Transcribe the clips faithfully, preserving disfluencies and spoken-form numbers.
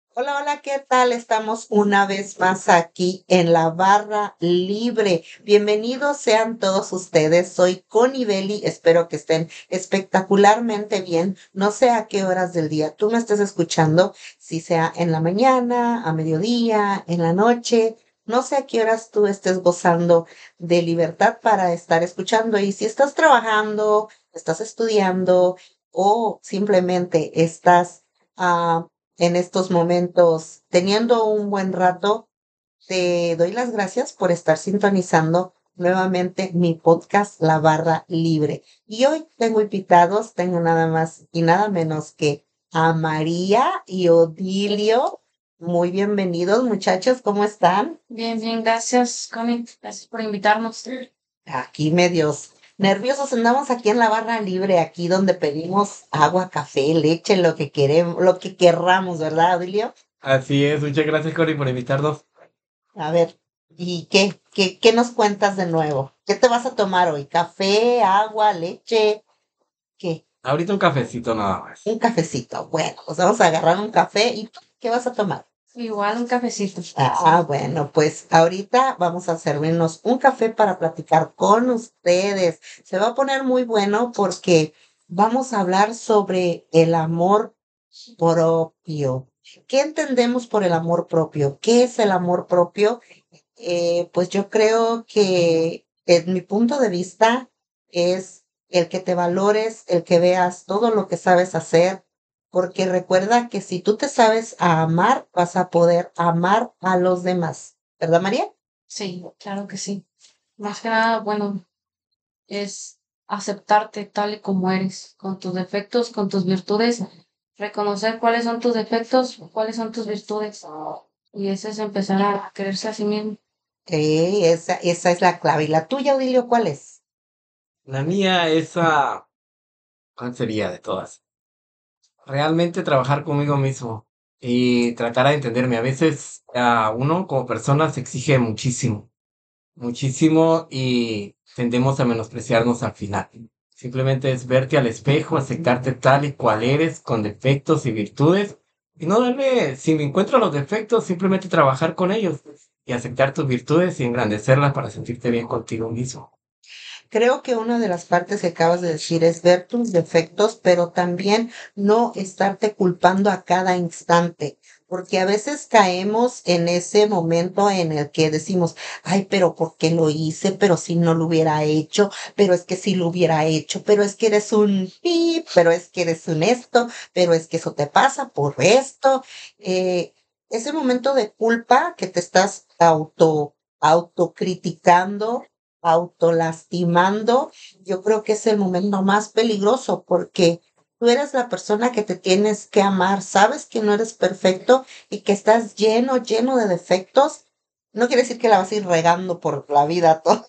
Hola, hola, ¿qué tal? Estamos una vez más aquí en la barra libre. Bienvenidos sean todos ustedes. Soy Connie Belli. Espero que estén espectacularmente bien. No sé a qué horas del día tú me estés escuchando, si sea en la mañana, a mediodía, en la noche. No sé a qué horas tú estés gozando de libertad para estar escuchando. Y si estás trabajando, estás estudiando o simplemente estás ah, en estos momentos teniendo un buen rato. Te doy las gracias por estar sintonizando nuevamente mi podcast La Barra Libre. Y hoy tengo invitados, tengo nada más y nada menos que a María y Odilio. Muy bienvenidos, muchachos, ¿cómo están? Bien, bien, gracias, Connie. Gracias por invitarnos. Aquí medios nerviosos, andamos aquí en la barra libre, aquí donde pedimos agua, café, leche, lo que queremos, lo que querramos, ¿verdad, Odilio? Así es, muchas gracias, Cory, por invitarnos. A ver, ¿y qué, qué, qué nos cuentas de nuevo? ¿Qué te vas a tomar hoy? ¿Café, agua, leche? ¿Qué? Ahorita un cafecito nada más. Un cafecito. Bueno, pues vamos a agarrar un café. ¿Y tú qué vas a tomar? Igual un cafecito. Ah, bueno, pues ahorita vamos a servirnos un café para platicar con ustedes. Se va a poner muy bueno porque vamos a hablar sobre el amor propio. ¿Qué entendemos por el amor propio? ¿Qué es el amor propio? Eh, pues yo creo que en mi punto de vista es el que te valores, el que veas todo lo que sabes hacer, porque recuerda que si tú te sabes a amar, vas a poder amar a los demás. ¿Verdad, María? Sí, claro que sí. Más que nada, bueno, es aceptarte tal y como eres, con tus defectos, con tus virtudes, reconocer cuáles son tus defectos, cuáles son tus virtudes. Y eso es empezar a quererse a sí mismo. Sí, esa, esa es la clave. ¿Y la tuya, Odilio, cuál es? La mía, esa, ¿cuál sería de todas? Realmente trabajar conmigo mismo y tratar de entenderme. A veces a uno como persona se exige muchísimo, muchísimo y tendemos a menospreciarnos al final. Simplemente es verte al espejo, aceptarte tal y cual eres, con defectos y virtudes, y no darle, si me encuentro los defectos, simplemente trabajar con ellos y aceptar tus virtudes y engrandecerlas para sentirte bien contigo mismo. Creo que una de las partes que acabas de decir es ver tus defectos, pero también no estarte culpando a cada instante, porque a veces caemos en ese momento en el que decimos, ay, pero ¿por qué lo hice? Pero si no lo hubiera hecho, pero es que si lo hubiera hecho, pero es que eres un pip, pero es que eres un esto, pero es que eso te pasa por esto. Eh, ese momento de culpa que te estás auto, autocriticando, autolastimando, yo creo que es el momento más peligroso porque tú eres la persona que te tienes que amar, sabes que no eres perfecto y que estás lleno, lleno de defectos. No quiere decir que la vas a ir regando por la vida todo,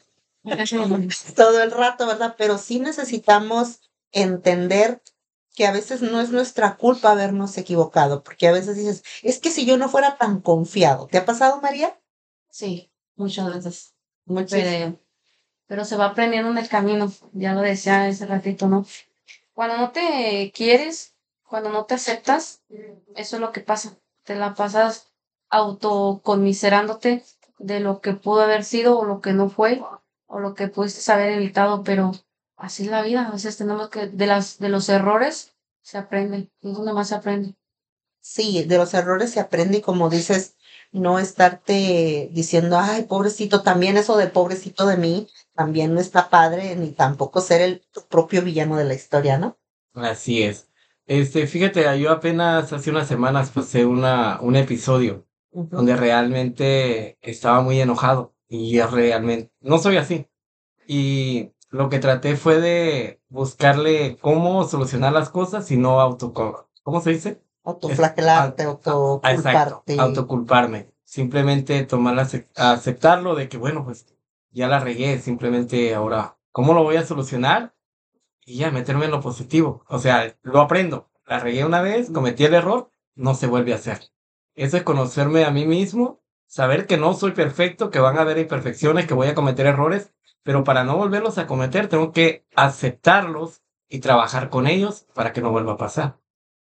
todo el rato, ¿verdad? Pero sí necesitamos entender que a veces no es nuestra culpa habernos equivocado, porque a veces dices, es que si yo no fuera tan confiado, ¿te ha pasado, María? Sí, muchas veces. Muchas. Pero, pero se va aprendiendo en el camino. Ya lo decía ese ratito, ¿no? Cuando no te quieres, cuando no te aceptas, eso es lo que pasa. Te la pasas autoconmiserándote de lo que pudo haber sido o lo que no fue o lo que pudiste haber evitado, pero así es la vida. A veces tenemos que, de las, de los errores se aprende, es donde más se aprende. Sí, de los errores se aprende y como dices, no estarte diciendo, ay, pobrecito, también eso de pobrecito de mí, también no está padre, ni tampoco ser el tu propio villano de la historia, ¿no? Así es. Este, fíjate, yo apenas hace unas semanas pasé una, un episodio Ujú. donde realmente estaba muy enojado y yo realmente no soy así. Y lo que traté fue de buscarle cómo solucionar las cosas y no auto, ¿cómo se dice? Es, a- Autoflagelarte, a- exacto, autoculparte. autoculparme. Simplemente tomar la, acep- aceptarlo de que, bueno, pues ya la regué, simplemente ahora, ¿cómo lo voy a solucionar? Y ya meterme en lo positivo. O sea, lo aprendo. La regué una vez, cometí el error, no se vuelve a hacer. Eso es conocerme a mí mismo, saber que no soy perfecto, que van a haber imperfecciones, que voy a cometer errores, pero para no volverlos a cometer tengo que aceptarlos y trabajar con ellos para que no vuelva a pasar.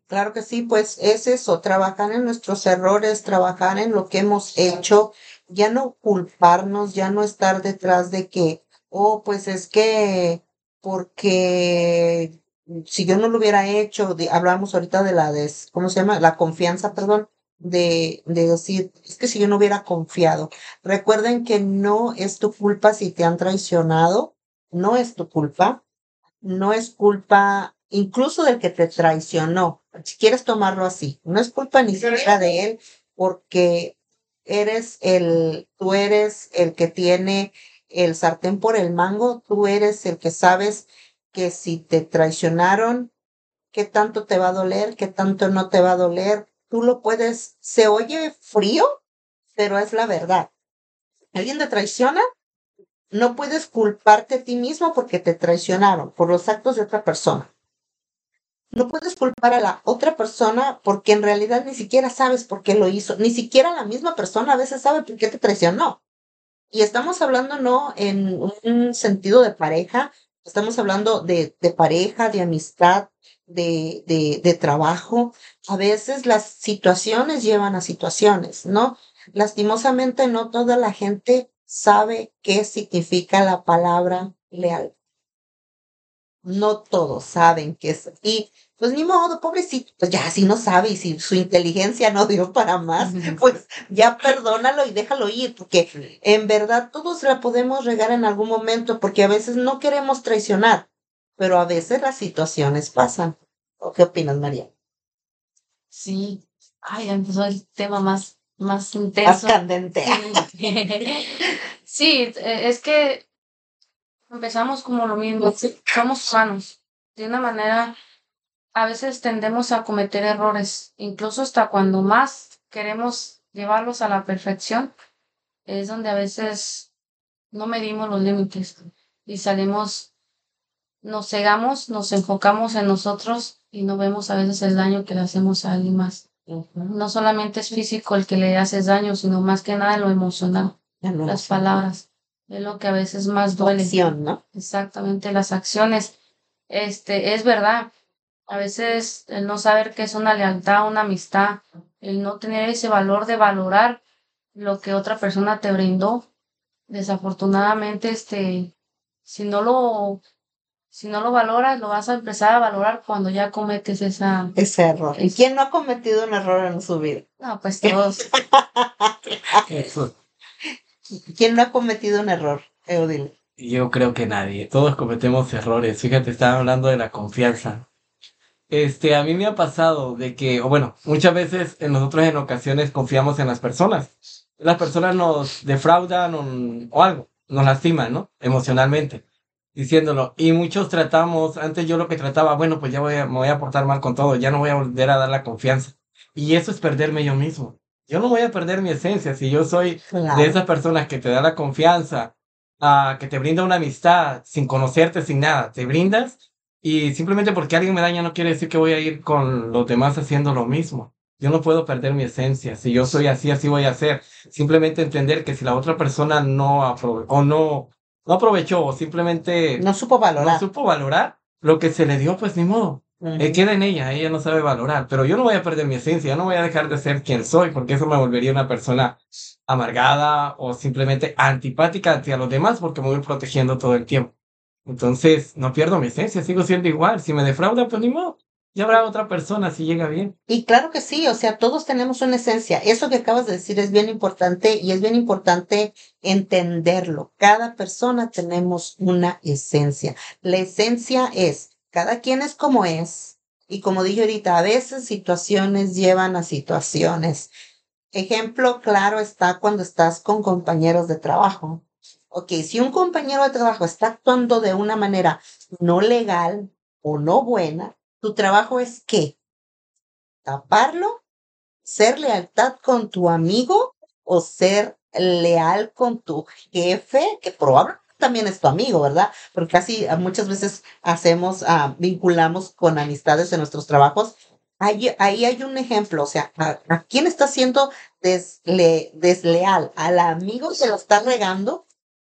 Claro que sí, pues es eso, trabajar en nuestros errores, trabajar en lo que hemos hecho, ya no culparnos, ya no estar detrás de que, oh, pues es que porque si yo no lo hubiera hecho, de- hablamos ahorita de la des, ¿cómo se llama? La confianza, perdón, de, de decir, es que si yo no hubiera confiado. Recuerden que no es tu culpa si te han traicionado, no es tu culpa, no es culpa incluso del que te traicionó, si quieres tomarlo así, no es culpa ni siquiera de él, porque eres el, tú eres el que tiene el sartén por el mango, tú eres el que sabes que si te traicionaron, qué tanto te va a doler, qué tanto no te va a doler, tú lo puedes, se oye frío, pero es la verdad. Alguien te traiciona, no puedes culparte a ti mismo porque te traicionaron por los actos de otra persona. No puedes culpar a la otra persona porque en realidad ni siquiera sabes por qué lo hizo. Ni siquiera la misma persona a veces sabe por qué te traicionó. Y estamos hablando no en un sentido de pareja, estamos hablando de, de pareja, de amistad, de, de, de trabajo. A veces las situaciones llevan a situaciones, ¿no? Lastimosamente no toda la gente sabe qué significa la palabra leal. No todos saben qué es. Y pues ni modo, pobrecito, pues ya si no sabe y si su inteligencia no dio para más, pues ya perdónalo y déjalo ir, porque en verdad todos la podemos regar en algún momento, porque a veces no queremos traicionar, pero a veces las situaciones pasan. ¿O qué opinas, María? Sí, ay, ya empezó el tema más, más Más intenso. candente. Sí, e- es que empezamos como lo mismo, somos humanos. De una manera, a veces tendemos a cometer errores, incluso hasta cuando más queremos llevarlos a la perfección, es donde a veces no medimos los límites y salimos, nos cegamos, nos enfocamos en nosotros y no vemos a veces el daño que le hacemos a alguien más. Ujú. No solamente es físico el que le haces daño, sino más que nada lo emocional, Ya no las sé. palabras. Es lo que a veces más Tu duele. acción, ¿no? Exactamente, las acciones. Este, es verdad. A veces el no saber qué es una lealtad, una amistad, el no tener ese valor de valorar lo que otra persona te brindó. Desafortunadamente, este, si no lo, si no lo valoras, lo vas a empezar a valorar cuando ya cometes esa, Ese error. ¿Y es- quién no ha cometido un error en su vida? no, pues todos. Eso. ¿Quién no ha cometido un error, Eudil? Yo creo que nadie. Todos cometemos errores. Fíjate, estaba hablando de la confianza. Este, a mí me ha pasado de que, o bueno, muchas veces en nosotros en ocasiones confiamos en las personas. Las personas nos defraudan o, o algo, nos lastiman, ¿no? Emocionalmente, diciéndolo. Y muchos tratamos, antes yo lo que trataba, bueno, pues ya voy a, me voy a portar mal con todo, ya no voy a volver a dar la confianza. Y eso es perderme yo mismo. Yo no voy a perder mi esencia si yo soy de Claro. esas personas que te da la confianza, ah, que te brinda una amistad sin conocerte, sin nada. Te brindas y simplemente porque alguien me daña no quiere decir que voy a ir con los demás haciendo lo mismo. Yo no puedo perder mi esencia. Si yo soy así, así voy a ser. Simplemente entender que si la otra persona no aprove o no, no aprovechó o simplemente No supo no valorar. supo valorar lo que se le dio, pues ni modo. Eh, Ujú. queda en ella, ella no sabe valorar, pero yo no voy a perder mi esencia, yo no voy a dejar de ser quien soy, porque eso me volvería una persona amargada o simplemente antipática hacia los demás, porque me voy protegiendo todo el tiempo. Entonces, no pierdo mi esencia, sigo siendo igual. Si me defrauda, pues ni modo. Ya habrá otra persona si llega bien. Y claro que sí, o sea, todos tenemos una esencia. Eso que acabas de decir es bien importante y es bien importante entenderlo. Cada persona tenemos una esencia. La esencia es, cada quien es como es. Y como dije ahorita, a veces situaciones llevan a situaciones. Ejemplo claro está cuando estás con compañeros de trabajo. Ok, si un compañero de trabajo está actuando de una manera no legal o no buena, tu trabajo es ¿qué? Taparlo, ser lealtad con tu amigo o ser leal con tu jefe, que probablemente también es tu amigo, ¿verdad? Porque casi ah, muchas veces hacemos, ah, vinculamos con amistades en nuestros trabajos. Ahí, ahí hay un ejemplo, o sea, ¿a, a quién está siendo desle- desleal? ¿Al amigo que lo está regando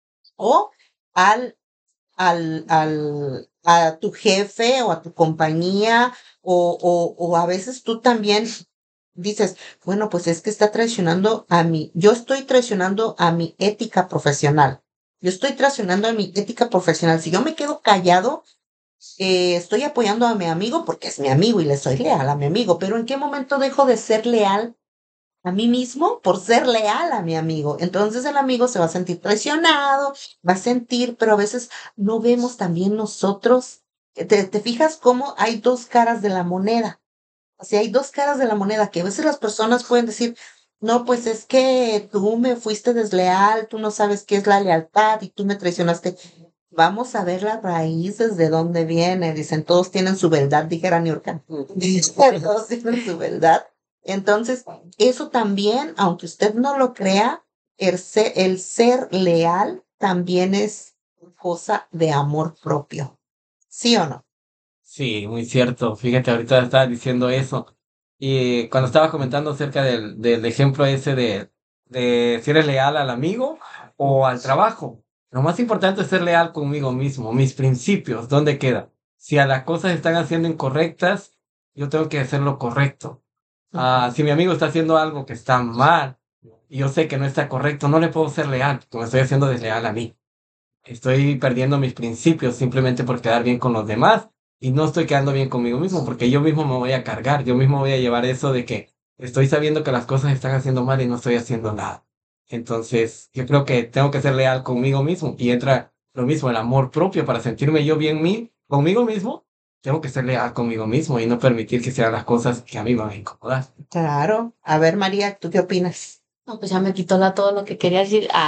o al, al, al, a tu jefe o a tu compañía O, o, o a veces tú también dices, bueno, pues es que está traicionando a mí, yo estoy traicionando a mi ética profesional. Yo estoy traicionando a mi ética profesional. Si yo me quedo callado, eh, estoy apoyando a mi amigo porque es mi amigo y le soy leal a mi amigo, pero ¿en qué momento dejo de ser leal a mí mismo por ser leal a mi amigo? Entonces el amigo se va a sentir traicionado, va a sentir, pero a veces no vemos también nosotros. eh, ¿Te, te fijas cómo hay dos caras de la moneda? O sea, hay dos caras de la moneda que a veces las personas pueden decir, no, pues es que tú me fuiste desleal, tú no sabes qué es la lealtad y tú me traicionaste. Vamos a ver las raíces de dónde viene. Dicen, todos tienen su verdad, dijera Niurka. Todos tienen su verdad. Entonces, eso también, aunque usted no lo crea, el ser, el ser leal también es cosa de amor propio. ¿Sí o no? Sí, muy cierto. Fíjate, ahorita estabas diciendo eso. Y cuando estabas comentando acerca del, del ejemplo ese de, de si eres leal al amigo o al trabajo, lo más importante es ser leal conmigo mismo, mis principios, ¿dónde queda? Si a las cosas están haciendo incorrectas, yo tengo que hacer lo correcto. Ah, si mi amigo está haciendo algo que está mal y yo sé que no está correcto, no le puedo ser leal, porque me estoy haciendo desleal a mí. Estoy perdiendo mis principios simplemente por quedar bien con los demás y no estoy quedando bien conmigo mismo porque yo mismo me voy a cargar, yo mismo voy a llevar eso de que estoy sabiendo que las cosas están haciendo mal y no estoy haciendo nada. Entonces, yo creo que tengo que ser leal conmigo mismo y entra lo mismo, el amor propio para sentirme yo bien mí, conmigo mismo. Tengo que ser leal conmigo mismo y no permitir que sean las cosas que a mí me van a incomodar. Claro. A ver, María, ¿tú qué opinas? No, pues ya me quitó la, todo lo que quería decir. Ah,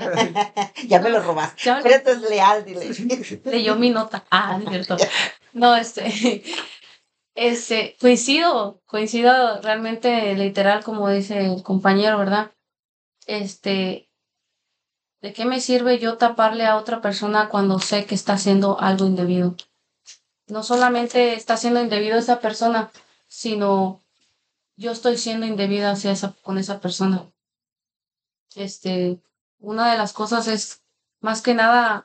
Ya me lo no, robaste. ya me Pero lo- esto es leal, dile. leyó mi nota. Ah, no es cierto. No, este, este, coincido, coincido realmente literal, como dice el compañero, ¿verdad? Este, ¿de qué me sirve yo taparle a otra persona cuando sé que está haciendo algo indebido? No solamente está siendo indebido esa persona, sino yo estoy siendo indebida hacia esa, con esa persona. Este, una de las cosas es más que nada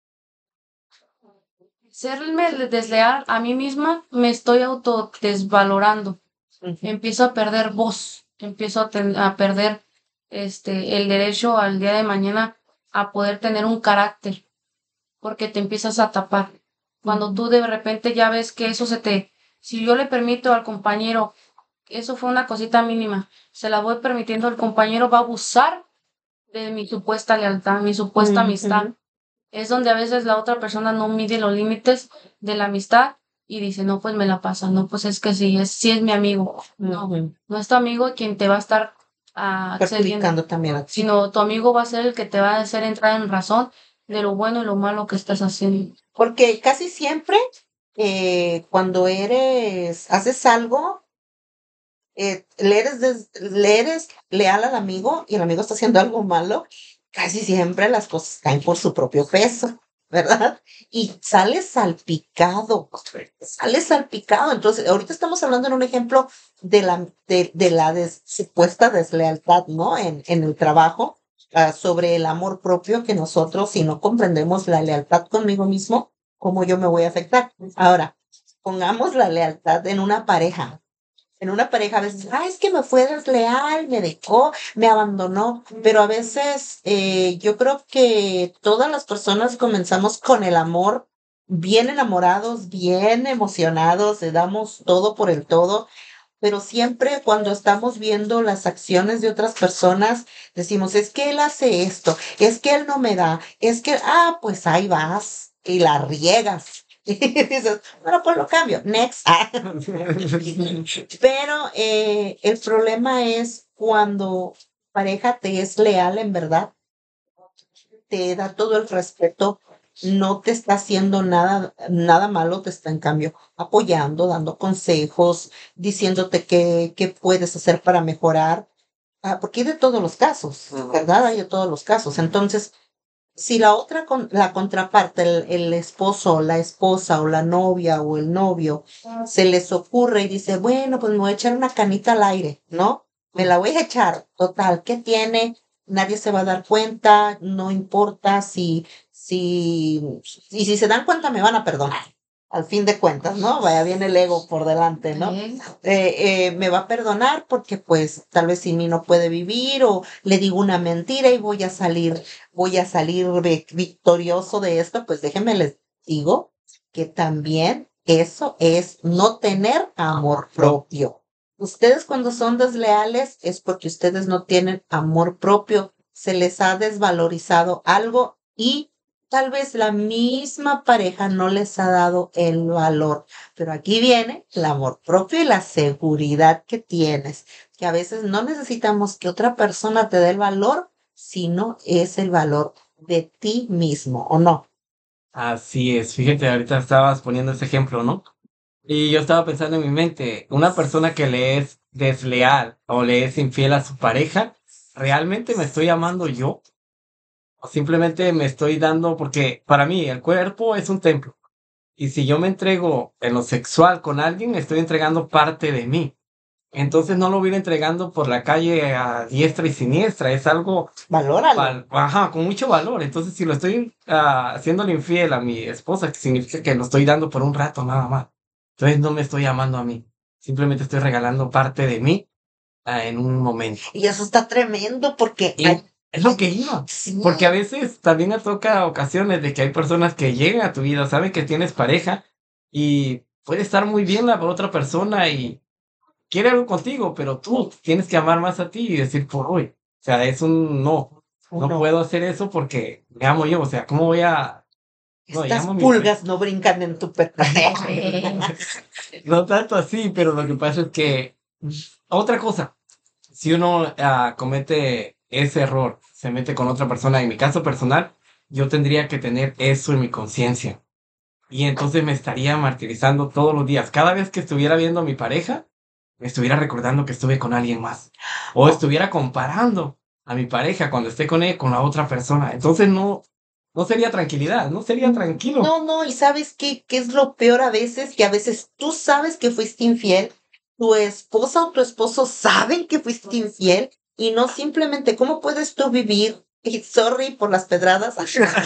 serme desleal a mí misma, me estoy auto desvalorando, Ujú, empiezo a perder voz, empiezo a, ten- a perder este el derecho al día de mañana a poder tener un carácter, porque te empiezas a tapar. Cuando ujú, tú de repente ya ves que eso se te, si yo le permito al compañero, eso fue una cosita mínima, se la voy permitiendo, el compañero va a abusar de mi supuesta lealtad, mi supuesta amistad. ujú, Es donde a veces la otra persona no mide los límites de la amistad y dice, no, pues me la pasa, no, pues es que sí, es, sí es mi amigo. No, ujú. no es tu amigo quien te va a estar ah, accediendo, Perjudicando también a ti. sino tu amigo va a ser el que te va a hacer entrar en razón de lo bueno y lo malo que estás haciendo. Porque casi siempre eh, cuando eres, haces algo, eh, le eres, des- le eres leal al amigo y el amigo está haciendo algo malo, casi siempre las cosas caen por su propio peso, ¿verdad? Y sale salpicado, sale salpicado. Entonces, ahorita estamos hablando en un ejemplo de la, de, de la des- supuesta deslealtad, ¿no? En, en el trabajo, ah, sobre el amor propio que nosotros, si no comprendemos la lealtad conmigo mismo, ¿cómo yo me voy a afectar? Ahora, pongamos la lealtad en una pareja. En una pareja a veces, ah, es que me fue desleal, me dejó, me abandonó, pero a veces eh, yo creo que todas las personas comenzamos con el amor, bien enamorados, bien emocionados, le damos todo por el todo, pero siempre cuando estamos viendo las acciones de otras personas, decimos, es que él hace esto, es que él no me da, es que, ah, pues ahí vas y la riegas. Y dices, bueno, pues lo cambio, next. Pero eh, el problema es cuando pareja te es leal en verdad, te da todo el respeto, no te está haciendo nada, nada malo, te está en cambio apoyando, dando consejos, diciéndote qué, qué puedes hacer para mejorar, ah, porque hay de todos los casos, ¿verdad? Hay de todos los casos. Entonces, si la otra, con, la contraparte, el, el esposo, la esposa o la novia o el novio, se les ocurre y dice, bueno, pues me voy a echar una canita al aire, ¿no? Me la voy a echar, total, ¿qué tiene? Nadie se va a dar cuenta, no importa si, si, y si se dan cuenta me van a perdonar. al fin de cuentas, ¿no? Vaya bien el ego por delante, ¿no? ¿Eh? Eh, eh, me va a perdonar porque pues tal vez sin mí no puede vivir o le digo una mentira y voy a salir, voy a salir vi- victorioso de esto, pues déjenme les digo que también eso es no tener amor propio. Ustedes cuando son desleales es porque ustedes no tienen amor propio, se les ha desvalorizado algo y tal vez la misma pareja no les ha dado el valor. Pero aquí viene el amor propio y la seguridad que tienes, que a veces no necesitamos que otra persona te dé el valor, sino es el valor de ti mismo, ¿o no? Así es, fíjate, ahorita estabas poniendo ese ejemplo, ¿no? Y yo estaba pensando en mi mente, una persona que le es desleal o le es infiel a su pareja, ¿realmente me estoy amando yo? O simplemente me estoy dando, porque para mí el cuerpo es un templo. Y si yo me entrego en lo sexual con alguien, estoy entregando parte de mí. Entonces no lo voy a ir entregando por la calle a diestra y siniestra. Es algo, Valóralo. val- ajá, con mucho valor. Entonces si lo estoy ah, haciéndole infiel a mi esposa, que significa que lo estoy dando por un rato nada más. Entonces no me estoy amando a mí. Simplemente estoy regalando parte de mí ah, en un momento. Y eso está tremendo porque Y hay, es lo hay- que iba. sí, Porque a veces también me toca ocasiones de que hay personas que llegan a tu vida, saben que tienes pareja y puede estar muy bien la otra persona y quiere algo contigo, pero tú tienes que amar más a ti y decir por hoy. O sea, es un no. No uno, puedo hacer eso porque me amo yo. O sea, ¿cómo voy a...? No, y estas amo a mi pareja. pulgas no brincan en tu pecho. No tanto así, pero lo que pasa es que... Otra cosa, si uno ah, comete ese error, se mete con otra persona, en mi caso personal, yo tendría que tener eso en mi conciencia. Y entonces me estaría martirizando todos los días. Cada vez que estuviera viendo a mi pareja, me estuviera recordando que estuve con alguien más. O Oh, estuviera comparando a mi pareja cuando esté con él con la otra persona. Entonces no, no sería tranquilidad, no sería tranquilo. no, no, y ¿sabes qué, qué es lo peor a veces? Que a veces tú sabes que fuiste infiel, tu esposa o tu esposo saben que fuiste infiel y no simplemente, ¿cómo puedes tú vivir? Y sorry por las pedradas,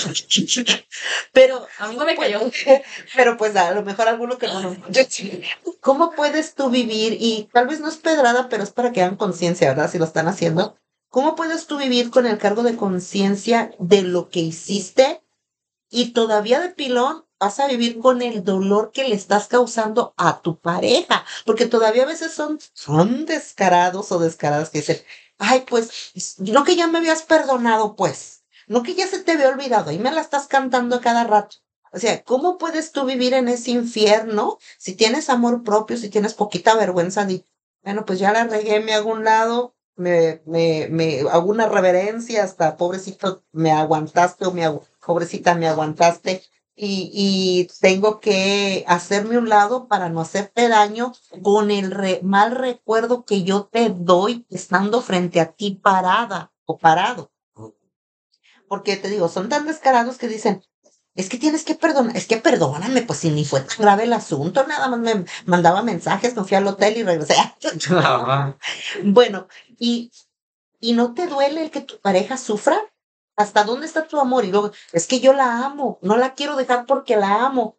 pero A mí no me pues, cayó. pero pues a lo mejor alguno que no nos... ¿Cómo puedes tú vivir? Y tal vez no es pedrada, pero es para que hagan conciencia, ¿verdad? Si lo están haciendo. ¿Cómo puedes tú vivir con el cargo de conciencia de lo que hiciste y todavía de pilón vas a vivir con el dolor que le estás causando a tu pareja? Porque todavía a veces son, son descarados o descaradas que dicen, ay, pues, no que ya me habías perdonado, pues, no que ya se te había olvidado y me la estás cantando a cada rato. O sea, ¿cómo puedes tú vivir en ese infierno si tienes amor propio, si tienes poquita vergüenza de, bueno, pues ya la regué, me hago un lado, me, me, me hago una reverencia, hasta pobrecito, me aguantaste o me agu- pobrecita, me aguantaste y, y tengo que hacerme un lado para no hacerte daño con el re- mal recuerdo que yo te doy estando frente a ti parada o parado. Porque te digo, son tan descarados que dicen, es que tienes que perdonar, es que perdóname, pues si ni fue tan grave el asunto, nada más me mandaba mensajes, me fui al hotel y regresé. Ajá. Bueno, y, y no te duele el que tu pareja sufra. ¿Hasta dónde está tu amor? Y luego, es que yo la amo, no la quiero dejar porque la amo.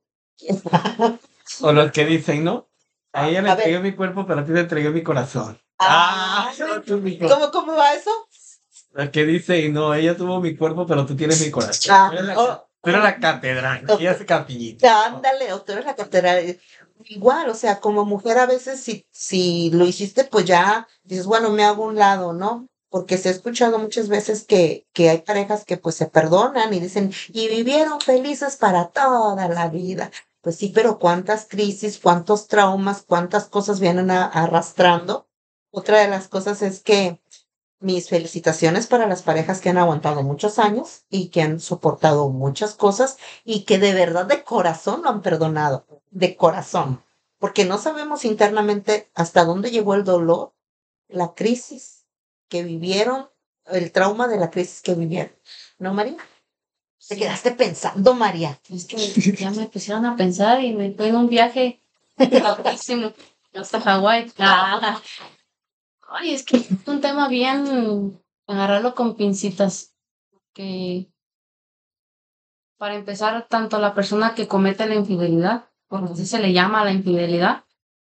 O los que dicen, ¿no? A ella le A ver, entregué mi cuerpo, pero a ti te entregué mi corazón. ah, Ah, tú mi corazón. ¿cómo, cómo va eso? Los que dicen, no, ella tuvo mi cuerpo, pero tú tienes mi corazón. Ah, Tú eres la, oh, tú eres la catedral, oh, ella es capillita. ándale, doctor, es la catedral. Igual, o sea, como mujer a veces si, si lo hiciste, pues ya dices, bueno, me hago un lado, ¿no? Porque se ha escuchado muchas veces que, que hay parejas que pues se perdonan y dicen, y vivieron felices para toda la vida. Pues sí, pero cuántas crisis, cuántos traumas, cuántas cosas vienen a- arrastrando. Otra de las cosas es que mis felicitaciones para las parejas que han aguantado muchos años y que han soportado muchas cosas y que de verdad de corazón lo han perdonado, de corazón, porque no sabemos internamente hasta dónde llegó el dolor, la crisis que vivieron, el trauma de la crisis que vivieron. ¿No, María? Te Sí. quedaste pensando, María. Es que ya me pusieron a pensar y me fui en un viaje loquísimo hasta Hawái. Ah, ay, es que es un tema bien agarrarlo con pincitas. Que para empezar, tanto la persona que comete la infidelidad porque así se le llama a la infidelidad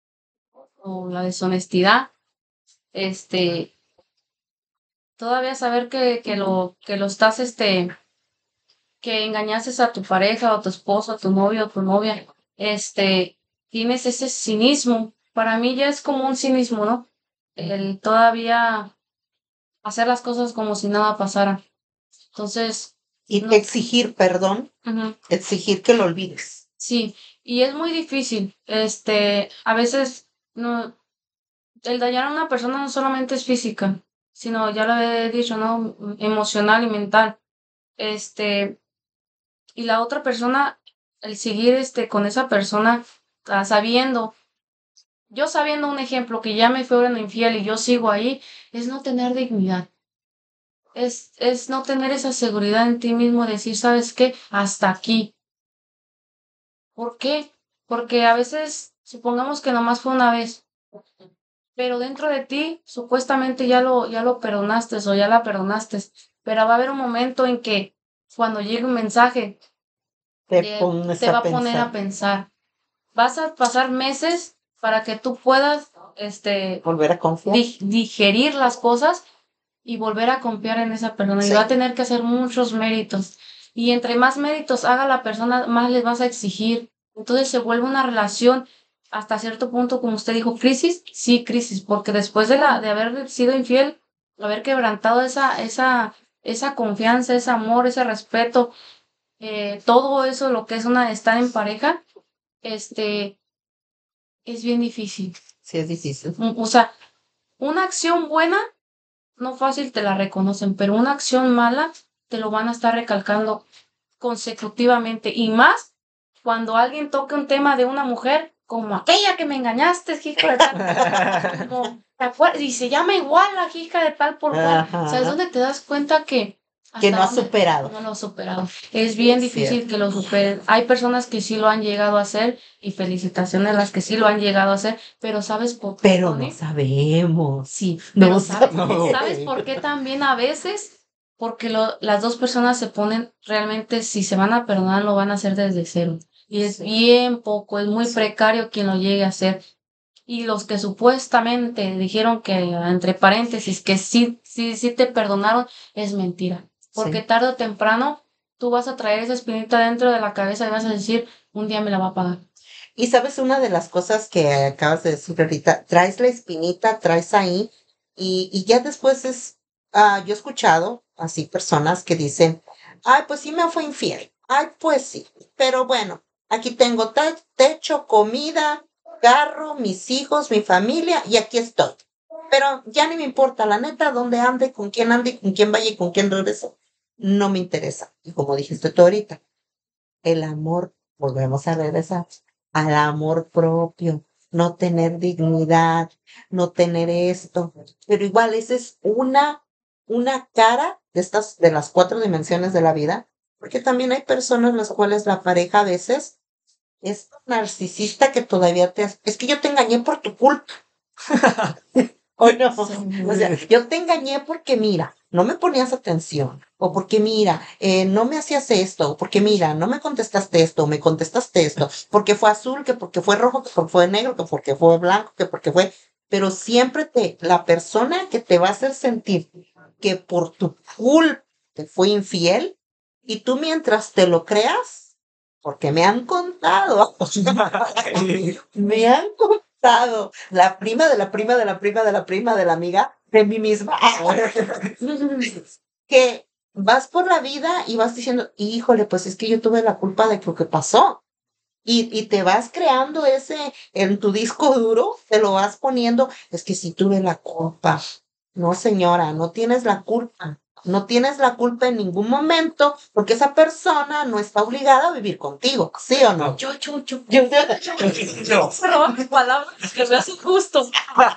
o la deshonestidad, este, todavía saber que, que lo, que lo estás, este, que engañases a tu pareja o a tu esposo, a tu novio o tu novia, este, tienes ese cinismo. Para mí ya es como un cinismo, ¿no? El todavía hacer las cosas como si nada pasara. Entonces, Y no, exigir perdón, ujú, exigir que lo olvides. sí, y es muy difícil. Este, a veces no, el dañar a una persona no solamente es física, sino ya lo he dicho, ¿no? Emocional y mental. Este, y la otra persona, el seguir este con esa persona, ah, sabiendo, yo sabiendo un ejemplo que ya me fueron infiel y yo sigo ahí, es no tener dignidad. Es, es no tener esa seguridad en ti mismo, decir, ¿sabes qué? Hasta aquí. ¿Por qué? Porque a veces, supongamos que nomás fue una vez, pero dentro de ti, supuestamente ya lo, ya lo perdonaste o ya la perdonaste, pero va a haber un momento en que cuando llegue un mensaje, Te te, pones te a va a poner a pensar, pensar. Vas a pasar meses para que tú puedas, este, volver a confiar. dig- digerir las cosas y volver a confiar en esa persona. Y Sí, va a tener que hacer muchos méritos. Y entre más méritos haga la persona, más les vas a exigir. Entonces se vuelve una relación hasta cierto punto, como usted dijo, crisis, sí, crisis, porque después de la, de haber sido infiel, haber quebrantado esa, esa, esa confianza, ese amor, ese respeto, eh, todo eso, lo que es una estar en pareja, este, es bien difícil. sí es difícil. O sea, una acción buena no fácil te la reconocen, pero una acción mala te lo van a estar recalcando consecutivamente y más cuando alguien toque un tema de una mujer como aquella que me engañaste, hija de tal, como, ¿te acuerdas? Y se llama igual la hija de tal por cual. ¿Sabes Ajá. dónde te das cuenta que Que hasta no has dónde superado. no lo has superado? Es bien difícil Cierto. que lo superen. Hay personas que sí lo han llegado a hacer y felicitaciones a las que sí lo han llegado a hacer, pero ¿sabes por qué, Pero no Tony? sabemos. Sí, No pero ¿sabes, No. ¿sabes por qué también a veces? Porque lo, las dos personas se ponen realmente, si se van a perdonar, lo van a hacer desde cero. Y es Sí. bien poco, es muy Sí. precario quien lo llegue a hacer. Y los que supuestamente dijeron que, entre paréntesis, que sí, sí, sí te perdonaron, es mentira. Porque Sí. tarde o temprano tú vas a traer esa espinita dentro de la cabeza y vas a decir, un día me la va a pagar. Y sabes, una de las cosas que acabas de decir ahorita, traes la espinita, traes ahí, y, y ya después es, ah, yo he escuchado así personas que dicen, ay, pues sí me fue infiel, ay, pues sí, pero bueno, aquí tengo te- techo, comida, carro, mis hijos, mi familia, y aquí estoy. Pero ya ni me importa, la neta, dónde ande, con quién ande, y con quién vaya y con quién regrese, no me interesa. Y como dijiste tú ahorita, el amor, volvemos a regresar al amor propio, no tener dignidad, no tener esto, pero igual esa es una, una cara de estas, de las cuatro dimensiones de la vida, porque también hay personas las cuales la pareja a veces es tan narcisista que todavía te hace, es que yo te engañé por tu culpa. O no, o sea, yo te engañé porque mira, no me ponías atención, o porque mira, eh, no me hacías esto, o porque mira, no me contestaste esto, o me contestaste esto, porque fue azul, que porque fue rojo, que porque fue negro, que porque fue blanco, que porque fue, pero siempre te, la persona que te va a hacer sentir que por tu culpa te fue infiel, y tú mientras te lo creas, porque me han contado, me han contado la prima de la prima de la prima de la prima de la amiga de mí misma, que vas por la vida y vas diciendo, híjole, pues es que yo tuve la culpa de lo que pasó. Y, y te vas creando ese en tu disco duro, te lo vas poniendo, es que sí tuve la culpa. No, señora, no tienes la culpa. No tienes la culpa en ningún momento porque esa persona no está obligada a vivir contigo, ¿sí o no? Yo, yo, yo. Yo, No. Perdón, mis palabras, que me hacen justo.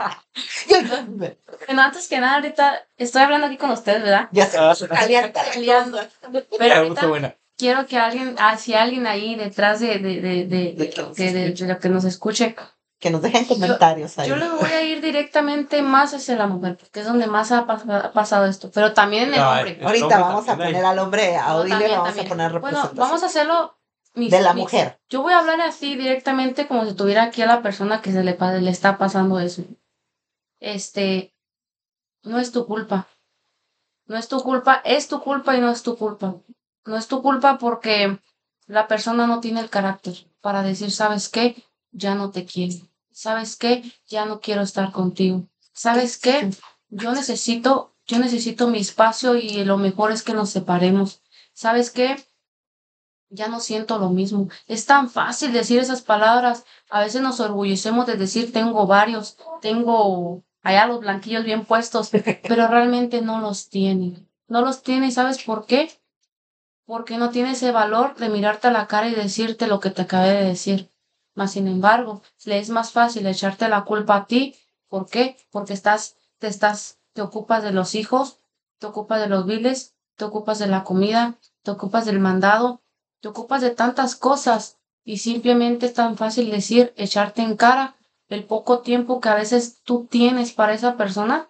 Bueno, antes que nada, ahorita estoy hablando aquí con ustedes, ¿verdad? ya se calienta la Peleando. cosa. Pero Me gusta ahorita buena. quiero que alguien, ah, si alguien ahí detrás de, de, de, de, De que nos de- de- de lo que nos escuche, Que nos dejen comentarios ahí. yo le voy a ir directamente más hacia la mujer, porque es donde más ha, pas- ha pasado esto, pero también en el No, hombre. el Ahorita hombre vamos a también hay. poner al hombre, a No, Odile le también, vamos a también. poner Bueno, representación. vamos a hacerlo mis, de la mis- mujer. yo voy a hablar así directamente como si tuviera aquí a la persona que se le, pa- le está pasando eso. Este, no es tu culpa. No es tu culpa, es tu culpa y no es tu culpa. No es tu culpa porque la persona no tiene el carácter para decir, ¿sabes qué? Ya no te quiero. ¿Sabes qué? Ya no quiero estar contigo. ¿Sabes qué? Yo necesito, yo necesito mi espacio y lo mejor es que nos separemos. ¿Sabes qué? Ya no siento lo mismo. Es tan fácil decir esas palabras. A veces nos orgullecemos de decir tengo varios, tengo allá los blanquillos bien puestos, pero realmente no los tiene. No los tiene, ¿y sabes por qué? Porque no tiene ese valor de mirarte a la cara y decirte lo que te acabé de decir. Mas, sin embargo, le es más fácil echarte la culpa a ti. ¿Por qué? Porque estás, te estás, te ocupas de los hijos, te ocupas de los biles, te ocupas de la comida, te ocupas del mandado, te ocupas de tantas cosas y simplemente es tan fácil decir, echarte en cara el poco tiempo que a veces tú tienes para esa persona,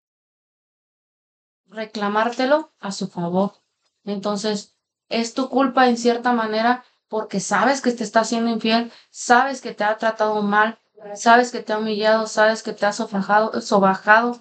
reclamártelo a su favor. Entonces, es tu culpa en cierta manera porque sabes que te está siendo infiel, sabes que te ha tratado mal, sabes que te ha humillado, sabes que te ha sofajado, sobajado,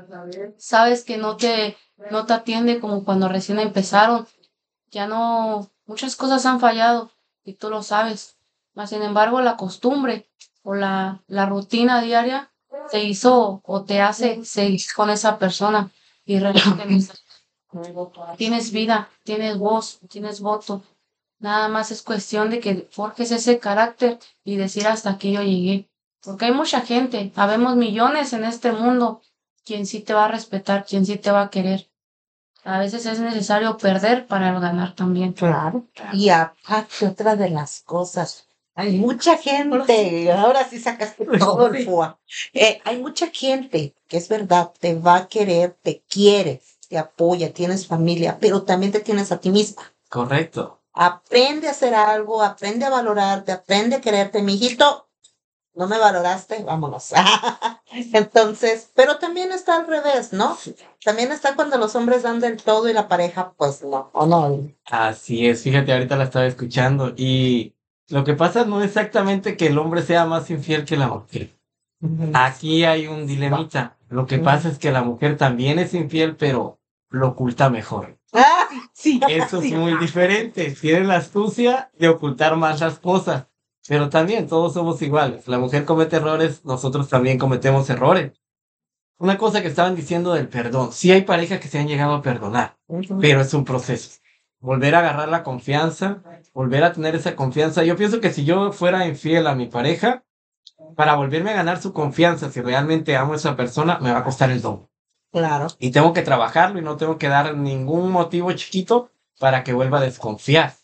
sabes que no te, no te atiende como cuando recién empezaron. Ya no, muchas cosas han fallado y tú lo sabes. Mas, sin embargo, la costumbre o la, la rutina diaria te hizo o te hace seguir con esa persona y realmente no estás- tienes vida, tienes voz, tienes voto. Nada más es cuestión de que forjes ese carácter y decir hasta aquí yo llegué. Porque hay mucha gente, habemos millones en este mundo, quien sí te va a respetar, quien sí te va a querer. A veces es necesario perder para ganar también. Claro. Y aparte, otra de las cosas, hay mucha gente, ahora sí sacaste todo el fuá. Eh, hay mucha gente que es verdad, te va a querer, te quiere, te apoya, tienes familia, pero también te tienes a ti misma. Correcto. Aprende a hacer algo, aprende a valorarte, aprende a quererte, mijito. No me valoraste, vámonos. Entonces, pero también está al revés, ¿no? También está cuando los hombres dan del todo y la pareja, pues no, o no. Así es, fíjate, ahorita la estaba escuchando y lo que pasa no es exactamente que el hombre sea más infiel que la mujer. Aquí hay un dilemita. Lo que pasa es que la mujer también es infiel, pero lo oculta mejor. Ah, sí, Eso es sí. muy diferente. Tiene la astucia de ocultar más las cosas. Pero también todos somos iguales. La mujer comete errores, nosotros también cometemos errores. Una cosa que estaban diciendo del perdón. Sí hay parejas que se han llegado a perdonar, Ujú. pero es un proceso. Volver a agarrar la confianza, volver a tener esa confianza. Yo pienso que si yo fuera infiel a mi pareja, para volverme a ganar su confianza, si realmente amo a esa persona, me va a costar el doble. Claro. Y tengo que trabajarlo y no tengo que dar ningún motivo chiquito para que vuelva a desconfiar.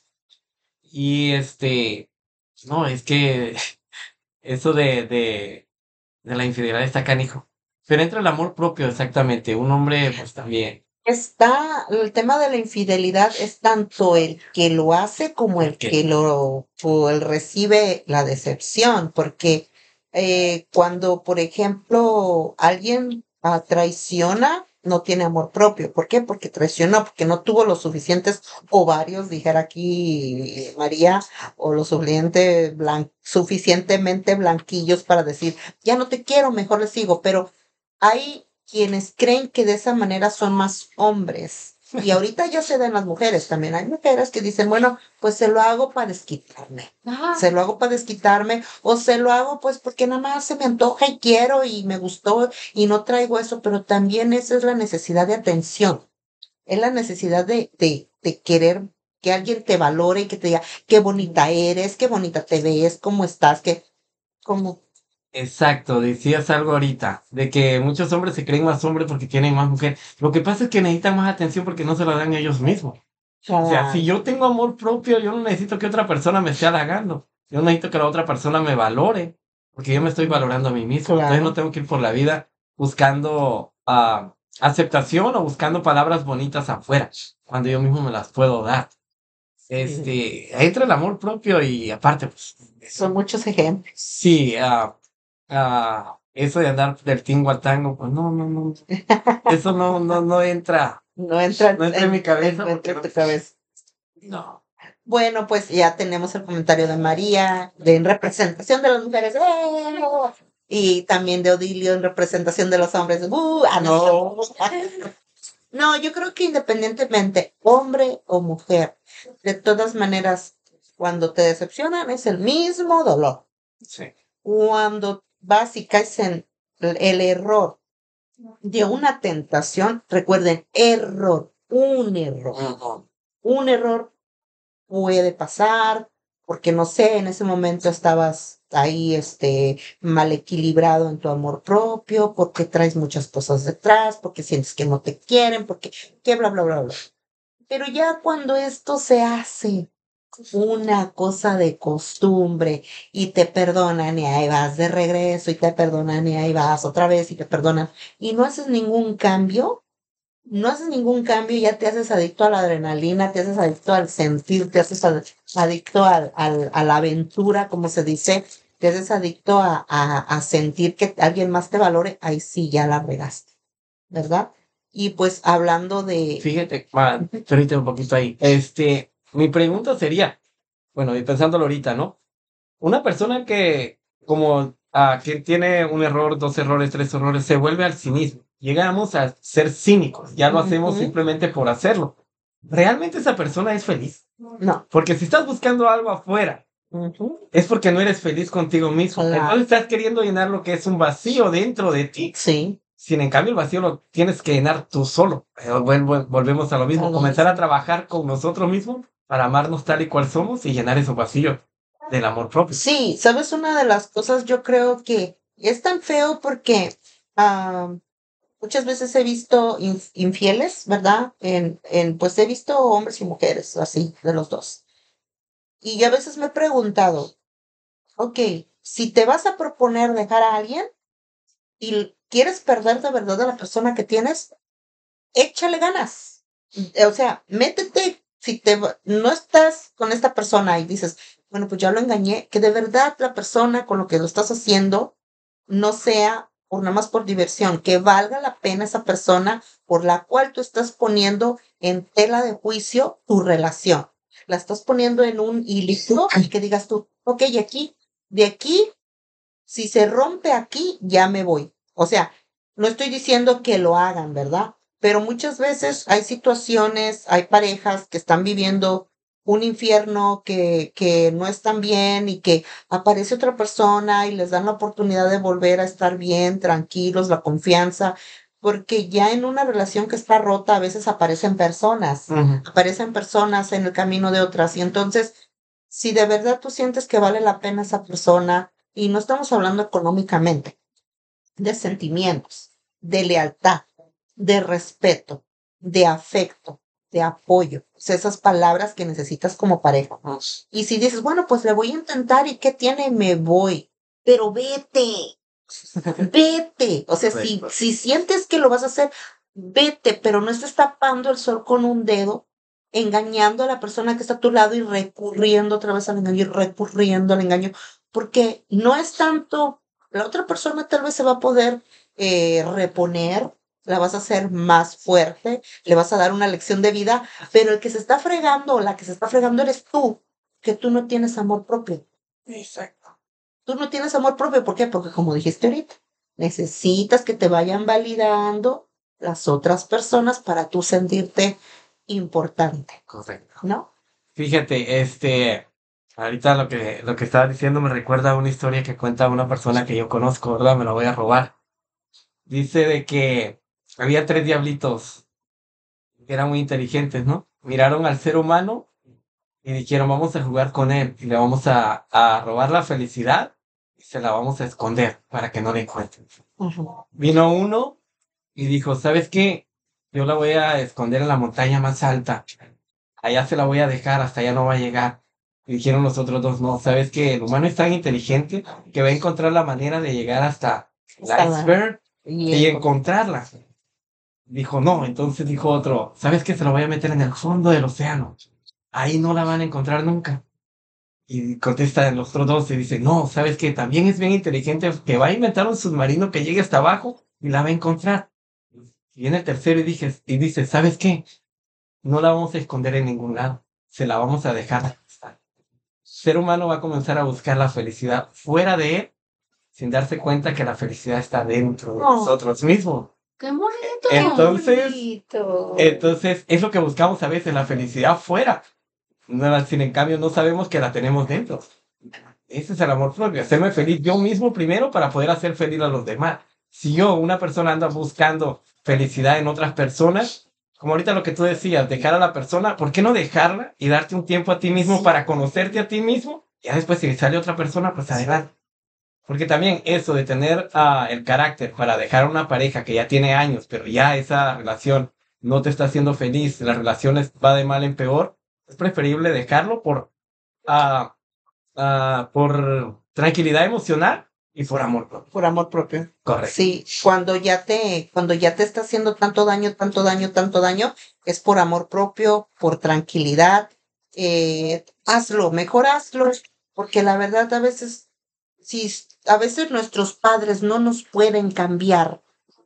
Y este, no, es que eso de, de, de la infidelidad está canijo. Pero entra el amor propio, exactamente. Un hombre, pues también. Está, el tema de la infidelidad es tanto el que lo hace como el ¿Qué? que lo, o el recibe la decepción, porque eh, cuando, por ejemplo, alguien ah, traiciona, no tiene amor propio. ¿Por qué? Porque traicionó, porque no tuvo los suficientes ovarios, dijera aquí María, o los suficiente blan- suficientemente blanquillos para decir, ya no te quiero, mejor le sigo, pero hay quienes creen que de esa manera son más hombres. Y ahorita ya se da en las mujeres también. Hay mujeres que dicen, bueno, pues se lo hago para desquitarme. Ajá. Se lo hago para desquitarme o se lo hago pues porque nada más se me antoja y quiero y me gustó y no traigo eso, pero también esa es la necesidad de atención. Es la necesidad de, de, de querer que alguien te valore y que te diga qué bonita eres, qué bonita te ves, cómo estás, que como Exacto, decías algo ahorita, de que muchos hombres se creen más hombres porque tienen más mujer. Lo que pasa es que necesitan más atención porque no se la dan ellos mismos. O sea, si yo tengo amor propio, yo no necesito que otra persona me esté halagando. Yo no necesito que la otra persona me valore, porque yo me estoy valorando a mí mismo. Entonces claro. no tengo que ir por la vida buscando ah, aceptación o buscando palabras bonitas afuera, cuando yo mismo me las puedo dar. Este, ahí entra el amor propio y aparte, pues, Son muchos ejemplos. sí, ah, ah, eso de andar del tingo al tango, pues no, no, no, eso no, no, no entra, No entra no entra en mi cabeza no porque entra en no, tu cabeza. no. Bueno, pues ya tenemos el comentario de María, de en representación de las mujeres, ¡eh! Y también de Odilio en representación de los hombres, ¡uh! Ah, no. No, yo creo que independientemente, hombre o mujer, de todas maneras, cuando te decepcionan es el mismo dolor. Sí. Cuando vas y caes en el el error de una tentación, recuerden, error, un error, Ujú. un error puede pasar, porque no sé, en ese momento estabas ahí, este, mal equilibrado en tu amor propio, porque traes muchas cosas detrás, porque sientes que no te quieren, porque, que bla, bla, bla, bla. Pero ya cuando esto se hace una cosa de costumbre y te perdonan y ahí vas de regreso y te perdonan y ahí vas otra vez y te perdonan y no haces ningún cambio, no haces ningún cambio y ya te haces adicto a la adrenalina, te haces adicto al sentir, te haces ad- adicto al, al- a la aventura, como se dice, te haces adicto a, a, a sentir que alguien más te valore, ahí sí ya la regaste, ¿verdad? Y pues hablando de... Fíjate, va, ahorita un poquito ahí. Este, mi pregunta sería, bueno, y pensándolo ahorita, ¿no? Una persona que, como, ah, que tiene un error, dos errores, tres errores, se vuelve al cinismo. Llegamos a ser cínicos, ya lo hacemos Ujú. simplemente por hacerlo. ¿Realmente esa persona es feliz? No. Porque si estás buscando algo afuera, Ujú. es porque no eres feliz contigo mismo. Claro. Entonces estás queriendo llenar lo que es un vacío dentro de ti. Sí. Sin en cambio el vacío lo tienes que llenar tú solo. Pero vuelvo- volvemos a lo mismo, A lo comenzar a mismo. trabajar con nosotros mismos para amarnos tal y cual somos y llenar esos vacíos del amor propio. Sí, sabes, una de las cosas yo creo que es tan feo porque ah, muchas veces he visto inf- infieles, ¿verdad? En, en, pues he visto hombres y mujeres, así, de los dos. Y yo a veces me he preguntado, ok, si te vas a proponer dejar a alguien y quieres perder de verdad a la persona que tienes, échale ganas. Eh, O sea, métete, si te va- no estás con esta persona y dices, bueno, pues ya lo engañé, que de verdad la persona con lo que lo estás haciendo no sea por nada más por diversión, que valga la pena esa persona por la cual tú estás poniendo en tela de juicio tu relación. La estás poniendo en un hilito y que digas tú, ok, y aquí, de aquí si se rompe aquí, ya me voy. O sea, no estoy diciendo que lo hagan, ¿verdad? Pero muchas veces hay situaciones, hay parejas que están viviendo un infierno, que, que no están bien y que aparece otra persona y les dan la oportunidad de volver a estar bien, tranquilos, la confianza, porque ya en una relación que está rota a veces aparecen personas, Ujú. aparecen personas en el camino de otras y entonces, si de verdad tú sientes que vale la pena esa persona, y no estamos hablando económicamente, de sentimientos, de lealtad, de respeto, de afecto, de apoyo. O sea, esas palabras que necesitas como pareja. Y si dices, bueno, pues le voy a intentar y ¿qué tiene? Me voy. Pero vete, vete. O sea, si, Correcto. si sientes que lo vas a hacer, vete, pero no estés tapando el sol con un dedo, engañando a la persona que está a tu lado y recurriendo otra vez al engaño y recurriendo al engaño, porque no es tanto, la otra persona tal vez se va a poder eh, reponer, la vas a hacer más fuerte, le vas a dar una lección de vida, pero el que se está fregando o la que se está fregando eres tú, que tú no tienes amor propio. Exacto. Tú no tienes amor propio, ¿por qué? Porque como dijiste ahorita, necesitas que te vayan validando las otras personas para tú sentirte importante, Correcto. ¿no? Fíjate, este, ahorita lo que, lo que estaba diciendo me recuerda a una historia que cuenta una persona que yo conozco, ¿verdad? Me la voy a robar. Dice de que había tres diablitos que eran muy inteligentes, ¿no? Miraron al ser humano y dijeron, vamos a jugar con él y le vamos a, a robar la felicidad y se la vamos a esconder para que no la encuentren. Ujú. Vino uno y dijo, ¿sabes qué? Yo la voy a esconder en la montaña más alta. Allá se la voy a dejar, hasta allá no va a llegar. Y dijeron los otros dos, no, ¿sabes qué? El humano es tan inteligente que va a encontrar la manera de llegar hasta el Hasta la- iceberg y y en- encontrarla. Dijo, no, entonces dijo otro, ¿sabes qué? Se la voy a meter en el fondo del océano. Ahí no la van a encontrar nunca. Y contestan los otros dos y dice, no, ¿sabes qué? También es bien inteligente que va a inventar un submarino que llegue hasta abajo y la va a encontrar. Y viene el tercero y, dije, y dice, ¿sabes qué? No la vamos a esconder en ningún lado. se la vamos a dejar. El ser humano va a comenzar a buscar la felicidad fuera de él, sin darse cuenta que la felicidad está dentro de Oh. nosotros mismos. ¡Qué bonito! Entonces, Bonito. entonces es lo que buscamos a veces, la felicidad fuera. No, sin en cambio, no sabemos que la tenemos dentro. Ese es el amor propio, hacerme feliz yo mismo primero para poder hacer feliz a los demás. Si yo, una persona, anda buscando felicidad en otras personas, como ahorita lo que tú decías, dejar a la persona, ¿por qué no dejarla y darte un tiempo a ti mismo Sí. para conocerte a ti mismo? Y después si sale otra persona, pues adelante. Porque también eso de tener uh, el carácter para dejar a una pareja que ya tiene años, pero ya esa relación no te está haciendo feliz, la relación es- va de mal en peor, es preferible dejarlo por, uh, uh, por tranquilidad emocional y por amor propio. Por amor propio. Correcto. Sí, cuando ya te, cuando ya te está haciendo tanto daño, tanto daño, tanto daño, es por amor propio, por tranquilidad. Eh, hazlo, mejor hazlo, porque la verdad a veces, si a veces nuestros padres no nos pueden cambiar,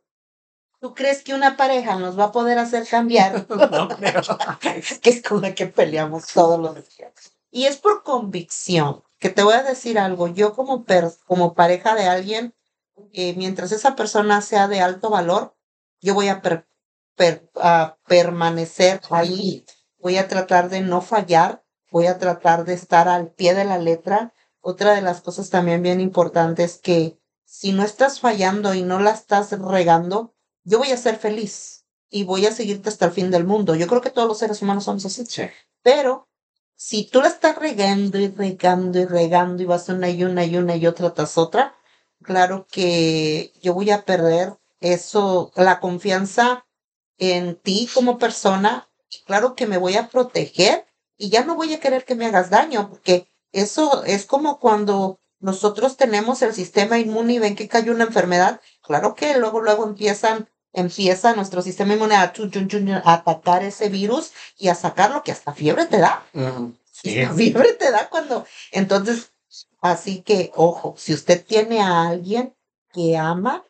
¿tú crees que una pareja nos va a poder hacer cambiar? No creo. Que es con la que peleamos todos los días. Y es por convicción, que te voy a decir algo, yo como, per- como pareja de alguien, eh, mientras esa persona sea de alto valor, yo voy a, per- per- a permanecer ahí, voy a tratar de no fallar, voy a tratar de estar al pie de la letra. Otra de las cosas también bien importantes es que si no estás fallando y no la estás regando, yo voy a ser feliz y voy a seguirte hasta el fin del mundo. Yo creo que todos los seres humanos somos así. Sí. Pero si tú la estás regando y regando y regando y vas una y una y una y otra tras otra, claro que yo voy a perder eso, la confianza en ti como persona. Claro que me voy a proteger y ya no voy a querer que me hagas daño, porque eso es como cuando nosotros tenemos el sistema inmune y ven que cayó una enfermedad. Claro que luego, luego empiezan, empieza nuestro sistema inmune a, chun, chun, chun, a atacar ese virus y a sacar lo que hasta fiebre te da. Ujú. Sí. Hasta fiebre te da cuando. Entonces, así que, ojo, si usted tiene a alguien que ama,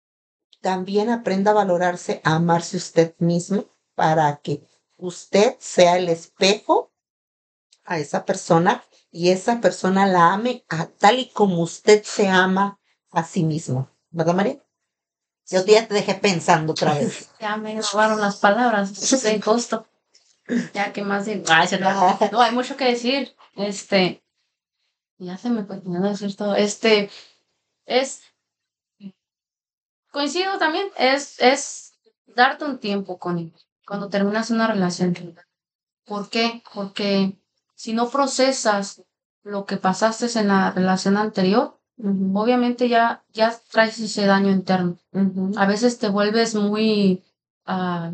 también aprenda a valorarse, a amarse usted mismo para que usted sea el espejo a esa persona y esa persona la ame a tal y como usted se ama a sí mismo. ¿Verdad, María? Yo ya te dejé pensando otra vez. Ya me robaron las palabras, sí, justo. Ya que más de... Ay, se no, no, hay mucho que decir. Este, ya se me fue a decir todo. Este, es, coincido también, es, es darte un tiempo con él cuando terminas una relación. ¿Por qué? Porque si no procesas lo que pasaste en la relación anterior, Ujú, obviamente ya, ya traes ese daño interno. ujú, A veces te vuelves muy ah,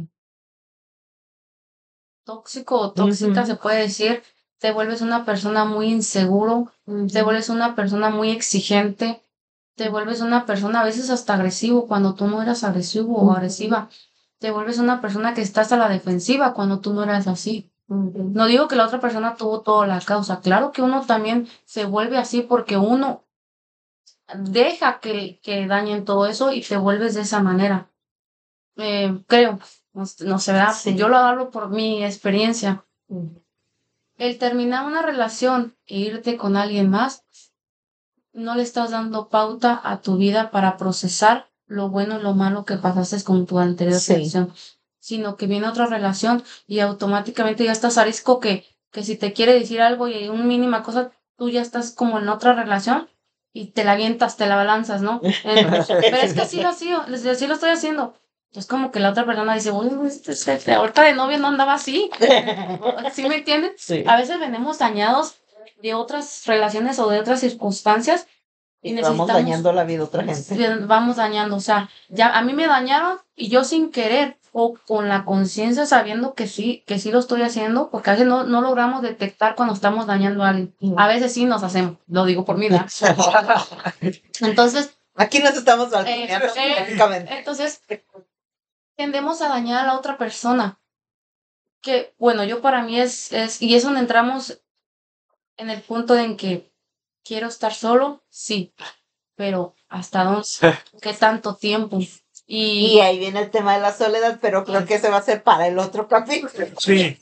tóxico o tóxica, ujú, se puede decir. Te vuelves una persona muy inseguro, te ujú. vuelves una persona muy exigente, te vuelves una persona a veces hasta agresivo cuando tú no eras agresivo o Ujú. agresiva. Te vuelves una persona que estás a la defensiva cuando tú no eras así. Ujú. No digo que la otra persona tuvo toda la causa. Claro que uno también se vuelve así porque uno deja que, que dañen todo eso y te vuelves de esa manera. Eh, creo, no, no sé, ¿verdad? Sí. Yo lo hablo por mi experiencia. Ujú. El terminar una relación e irte con alguien más, no le estás dando pauta a tu vida para procesar lo bueno y lo malo que pasaste con tu anterior Sí. relación, sino que viene otra relación y automáticamente ya estás a riesgo que, que si te quiere decir algo y hay una mínima cosa, tú ya estás como en otra relación y te la avientas, te la balanzas, ¿no? En- pero es que así lo hacía, así lo estoy haciendo. Es como que la otra persona dice, uy, este, este, este, ahorita de novio no andaba así. ¿Sí me entienden? Sí. A veces venimos dañados de otras relaciones o de otras circunstancias y Y vamos necesitamos, dañando la vida a otra gente. bien, vamos dañando, o sea, ya a mí me dañaron y yo sin querer o con la conciencia sabiendo que sí, que sí lo estoy haciendo, porque a veces no, no logramos detectar cuando estamos dañando a alguien. A veces sí nos hacemos, lo digo por mí, ¿verdad? Entonces, Aquí nos estamos eh, balconeando eh, prácticamente. entonces tendemos a dañar a la otra persona. Que, bueno, yo para mí es, es, y es donde entramos en el punto en que quiero estar solo, sí, pero ¿hasta dónde? ¿Qué tanto tiempo? Y Y ahí viene el tema de la soledad, pero creo que ese va a ser para el otro capítulo. Sí.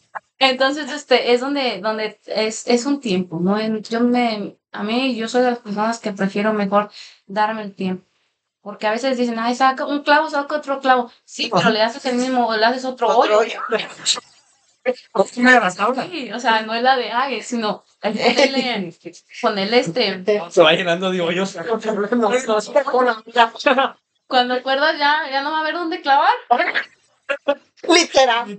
Entonces, este, es donde, donde es, es un tiempo, ¿no? En- Yo me, a mí, yo soy de las personas que prefiero mejor darme el tiempo. Porque a veces dicen, ay, saca un clavo, saca otro clavo. Sí, pero le haces el mismo, o le haces otro Otro hoyo. hoyo. Una de las tablas. Sí, o sea, no es la de, ay, sino el ponerle, ponerle este, Se va llenando de hoyos. cuando acuerdas ya, ya no va a haber dónde clavar. Literal.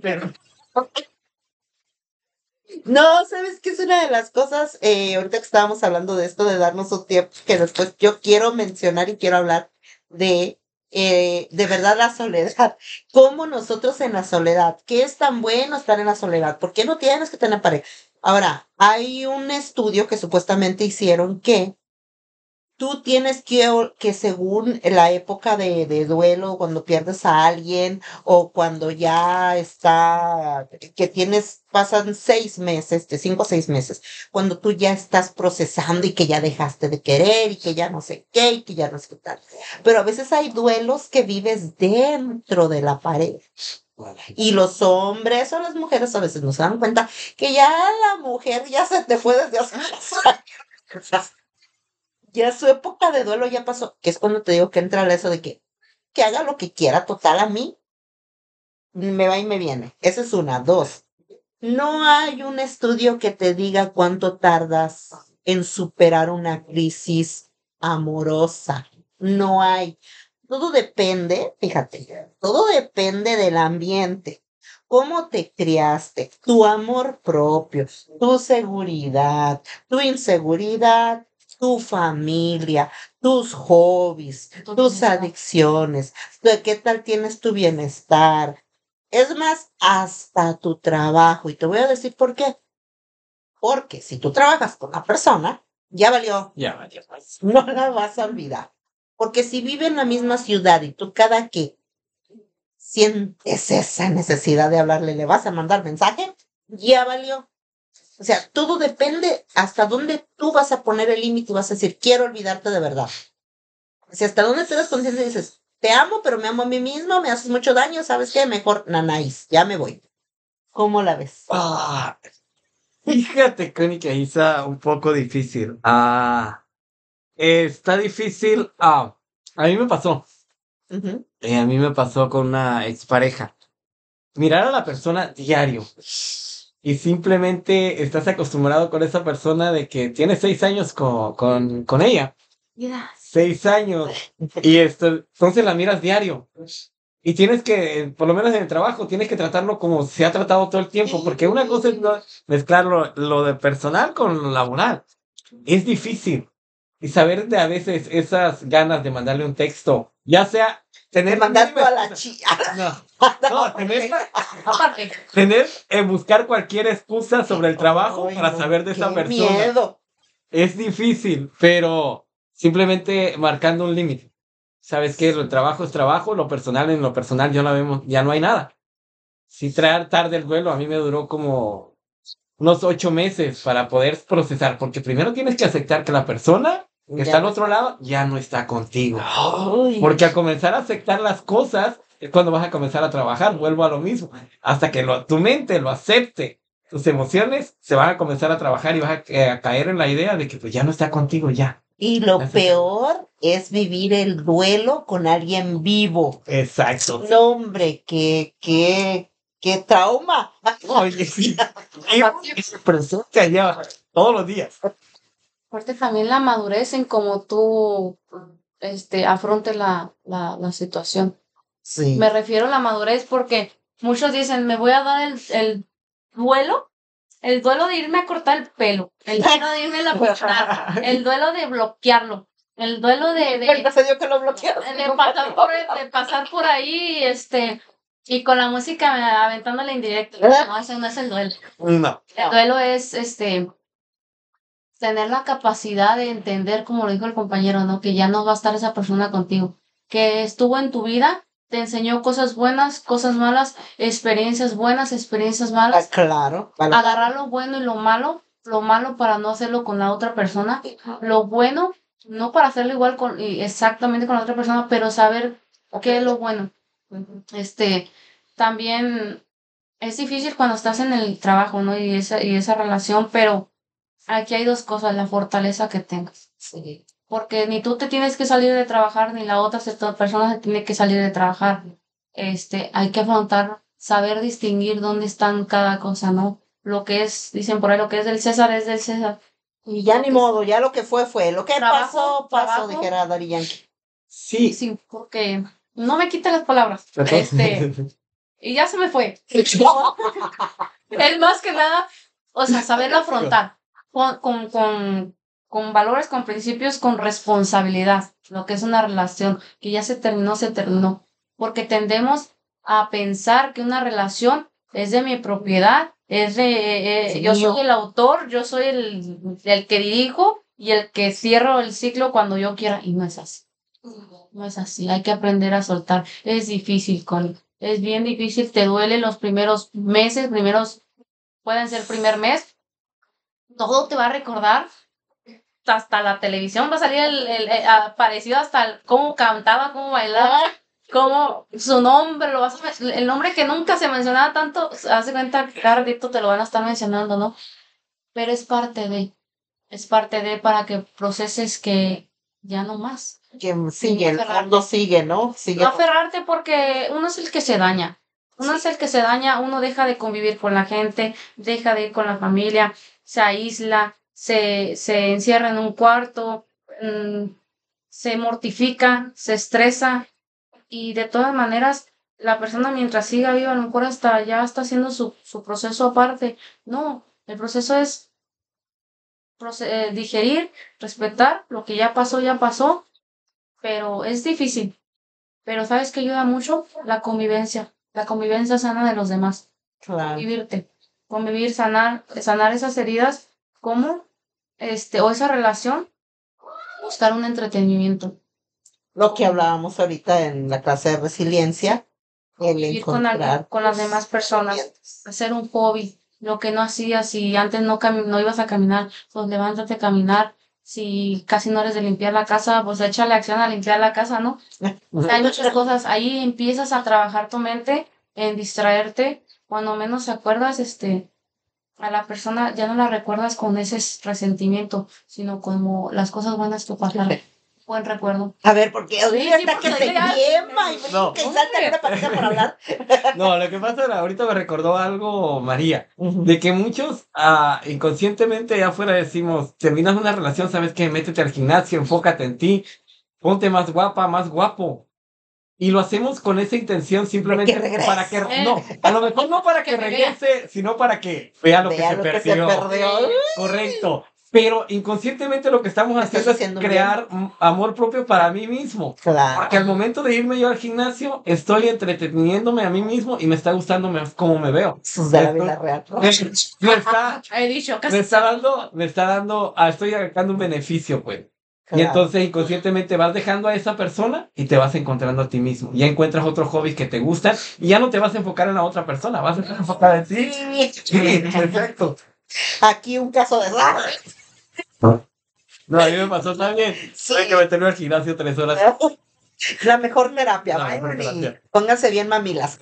No, ¿sabes qué es una de las cosas? Eh, ahorita que estábamos hablando de esto, de darnos un tiempo, que después yo quiero mencionar y quiero hablar de, eh, de verdad la soledad. ¿Cómo nosotros en la soledad? ¿Qué es tan bueno estar en la soledad? ¿Por qué no tienes que tener pareja? Ahora, hay un estudio que supuestamente hicieron que tú tienes que, o- que según la época de, de duelo, cuando pierdes a alguien o cuando ya está, que tienes, pasan seis meses, de cinco o seis meses, cuando tú ya estás procesando y que ya dejaste de querer y que ya no sé qué y que ya no sé qué tal. Pero a veces hay duelos que vives dentro de la pareja. Y los hombres o las mujeres a veces no se dan cuenta que ya la mujer ya se te fue desde hace muchos años. Ya su época de duelo ya pasó, que es cuando te digo que entra eso de que, que haga lo que quiera, total a mí, me va y me viene. Esa es una. Dos, no hay un estudio que te diga cuánto tardas en superar una crisis amorosa. No hay. Todo depende, fíjate, todo depende del ambiente. Cómo te criaste, tu amor propio, tu seguridad, tu inseguridad, tu familia, tus hobbies, Tu tus bienestar. adicciones, de qué tal tienes tu bienestar. Es más, hasta tu trabajo. Y te voy a decir por qué. Porque si tú trabajas con una persona, ya valió, Ya, vaya. no la vas a olvidar. Porque si vive en la misma ciudad y tú cada que sientes esa necesidad de hablarle, le vas a mandar mensaje, ya valió. O sea, todo depende hasta dónde tú vas a poner el límite y vas a decir, quiero olvidarte de verdad. O sea, hasta dónde te das conciencia y dices, te amo, pero me amo a mí mismo, me haces mucho daño, ¿sabes qué? Mejor nanáis, ya me voy. ¿Cómo la ves? Ah, fíjate, Connie, que ahí está un poco difícil. Ah, eh, está difícil. Ah, a mí me pasó. Ujú. Eh, a mí me pasó con una expareja. Mirar a la persona diario. Y simplemente estás acostumbrado con esa persona de que tienes seis años con, con, con ella. Mira, Seis años. Y esto, entonces la miras diario. Y tienes que, eh, por lo menos en el trabajo, tienes que tratarlo como se ha tratado todo el tiempo. Porque una cosa es no mezclar lo, lo de personal con lo laboral. Es difícil. Y saber de a veces esas ganas de mandarle un texto, ya sea Te tener mandaste mínima a la excusa. chica. No, no, tener, aparte, tener eh, buscar cualquier excusa sobre el trabajo Ay, para no, saber de esa qué persona. miedo. Es difícil, pero simplemente marcando un límite. ¿Sabes qué? El trabajo es trabajo, lo personal en lo personal ya no vemos, ya no hay nada. Si traer tarde el duelo, a mí me duró como unos ocho meses para poder procesar, porque primero tienes que aceptar que la persona que está Ya al no otro lado ya no está contigo. Ay, Porque al comenzar a aceptar las cosas es cuando vas a comenzar a trabajar. Vuelvo a lo mismo. Hasta que lo, tu mente lo acepte, tus emociones se van a comenzar a trabajar y vas a, eh, a caer en la idea de que pues ya no está contigo ya. y lo Ya se acabó. peor es vivir el duelo con alguien vivo. Exacto. No, hombre, qué, qué, qué trauma. Oye, sí. Y se presenta allá todos los días. aparte también la madurez en cómo tú, este, afrontes la, la, la situación. Sí. Me refiero a la madurez porque muchos dicen, me voy a dar el, el duelo, el duelo de irme a cortar el pelo, el duelo de irme a la peinar, el duelo de bloquearlo, el duelo de, de, Gracias a Dios que lo bloquearon. de pasar por, de pasar por ahí, este, y con la música aventándole indirecto. No, ese no es el duelo. No. El duelo es, este, tener la capacidad de entender, como lo dijo el compañero, ¿no? Que ya no va a estar esa persona contigo, que estuvo en tu vida, te enseñó cosas buenas, cosas malas, experiencias buenas, experiencias Ah, malas, claro. Para- agarrar lo bueno y lo malo, lo malo para no hacerlo con la otra persona, lo bueno, no para hacerlo igual con, y exactamente con la otra persona, pero saber qué es lo bueno. Este, también es difícil cuando estás en el trabajo, ¿no? Y esa, y esa relación, pero aquí hay dos cosas, la fortaleza que tengas. Sí. Porque ni tú te tienes que salir de trabajar, ni la otra se- persona se tiene que salir de trabajar. Este, hay que afrontar, saber distinguir dónde están cada cosa, ¿no? Lo que es, dicen por ahí, lo que es del César es del César. Y ya Lo ni que es modo, ya lo que fue, fue. Lo que trabajo, pasó, pasó, trabajo. dijera Daddy Yankee. Sí. Sí, porque no me quita las palabras. Este, y ya se me fue. Es más que nada, o sea, saberlo afrontar con, con, con, con valores, con principios, con responsabilidad, lo que es una relación que ya se terminó, se terminó. Porque tendemos a pensar que una relación es de mi propiedad, es de, eh, Es yo mío. soy el autor, yo soy el, el que dirijo y el que cierro el ciclo cuando yo quiera. Y no es así. No es así, hay que aprender a soltar. Es difícil, Connie. Es bien difícil, te duele los primeros meses, primeros, pueden ser primer mes. Todo te va a recordar, hasta la televisión va a salir el, el, el- ah, parecido hasta el- cómo cantaba, cómo bailaba, cómo su nombre, lo vas a, men- el nombre que nunca se mencionaba tanto, haz de cuenta que cada ratito te lo van a estar mencionando, ¿no? Pero es parte de, es parte de para que proceses que ya no más. Que sigue, el aferrarte. mundo sigue, ¿no? Sigue. No aferrarte porque uno es el que se daña. Uno es el que se daña, uno deja de convivir con la gente, deja de ir con la familia, se aísla, se, se encierra en un cuarto, mm, se mortifica, se estresa y de todas maneras la persona mientras siga viva a lo mejor hasta ya está haciendo su, su proceso aparte. No, el proceso es proce- eh, digerir, respetar, lo que ya pasó, ya pasó, pero es difícil. Pero ¿sabes qué ayuda mucho? La convivencia. La convivencia sana de los demás. Claro. Convivirte. Convivir, sanar, sanar esas heridas. ¿Cómo? Este, o esa relación, buscar un entretenimiento. Lo que hablábamos ahorita en la clase de resiliencia, el Vivir con alguien, encontrar con las demás personas. Hacer un hobby. Lo que no hacías, si antes no, cami- no ibas a caminar, pues levántate a caminar. Si casi no eres de limpiar la casa, pues échale acción a limpiar la casa, ¿no? O sea, hay muchas cosas. Ahí empiezas a trabajar tu mente en distraerte. Cuando menos te acuerdas, este, a la persona ya no la recuerdas con ese s- resentimiento, sino como las cosas buenas que pasaron. Buen recuerdo. A ver, porque Sí, ahorita sí, que porque se ya- quema y No. brinca y salta en una patita por hablar. No, lo que pasa era, ahorita me recordó algo, María, de que muchos ah, inconscientemente allá afuera decimos, terminas una relación, ¿sabes qué? Métete al gimnasio, enfócate en ti, ponte más guapa, más guapo. Y lo hacemos con esa intención simplemente que regrese. para que, no, a lo mejor no para que, Que me vea. regrese, sino para que vea lo, Vea que, lo se que se perdió. perdió. Correcto. Pero inconscientemente lo que estamos Estás haciendo es haciendo crear mm, amor propio para mí mismo. Claro. Porque al momento de irme yo al gimnasio, estoy entreteniéndome a mí mismo y me está gustando me- cómo me veo. Sus de la Esto- vida real. Me está, He dicho, me casi. está dando, me está dando, ah, estoy agregando un beneficio, pues. Y Claro. entonces inconscientemente vas dejando a esa persona y te vas encontrando a ti mismo. Ya encuentras otros hobbies que te gustan y ya no te vas a enfocar en la otra persona, vas a estar enfocada en ti. Sí, perfecto. Aquí un caso de... No, a mí me pasó también. Sí. Tuve que meterme al gimnasio tres horas. La mejor terapia. La Vayan mejor y terapia. pónganse bien mamilas.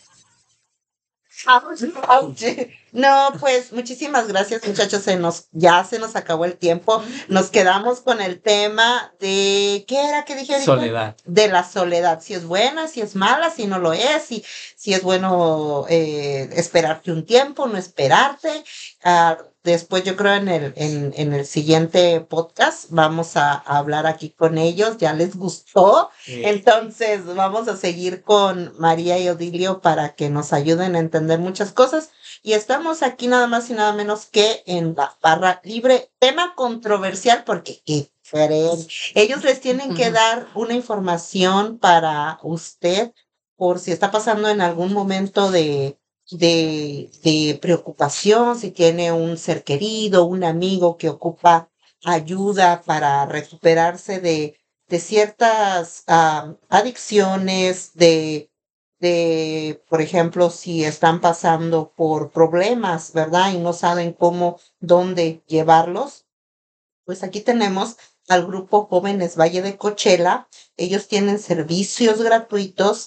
Ouch, ouch. No, pues muchísimas gracias, muchachos. Se nos, ya se nos acabó el tiempo. Nos quedamos con el tema de ¿qué era que dije ahorita? Soledad. De la soledad. Si es buena, si es mala, si no lo es, si, si es bueno eh, esperarte un tiempo, no esperarte. Ah, después yo creo en el, en, en el siguiente podcast vamos a, a hablar aquí con ellos. Ya les gustó. Sí. Entonces vamos a seguir con María y Odilio para que nos ayuden a entender muchas cosas. Y estamos aquí nada más y nada menos que en la barra libre. Tema controversial porque ¿qué creen? Ellos les tienen que Ujú. dar una información para usted por si está pasando en algún momento de, de, de preocupación, si tiene un ser querido, un amigo que ocupa ayuda para recuperarse de de ciertas ah, adicciones, de, de, por ejemplo, si están pasando por problemas, ¿verdad? Y no saben cómo, dónde llevarlos. Pues aquí tenemos al grupo Jóvenes Valle de Cochela. Ellos tienen servicios gratuitos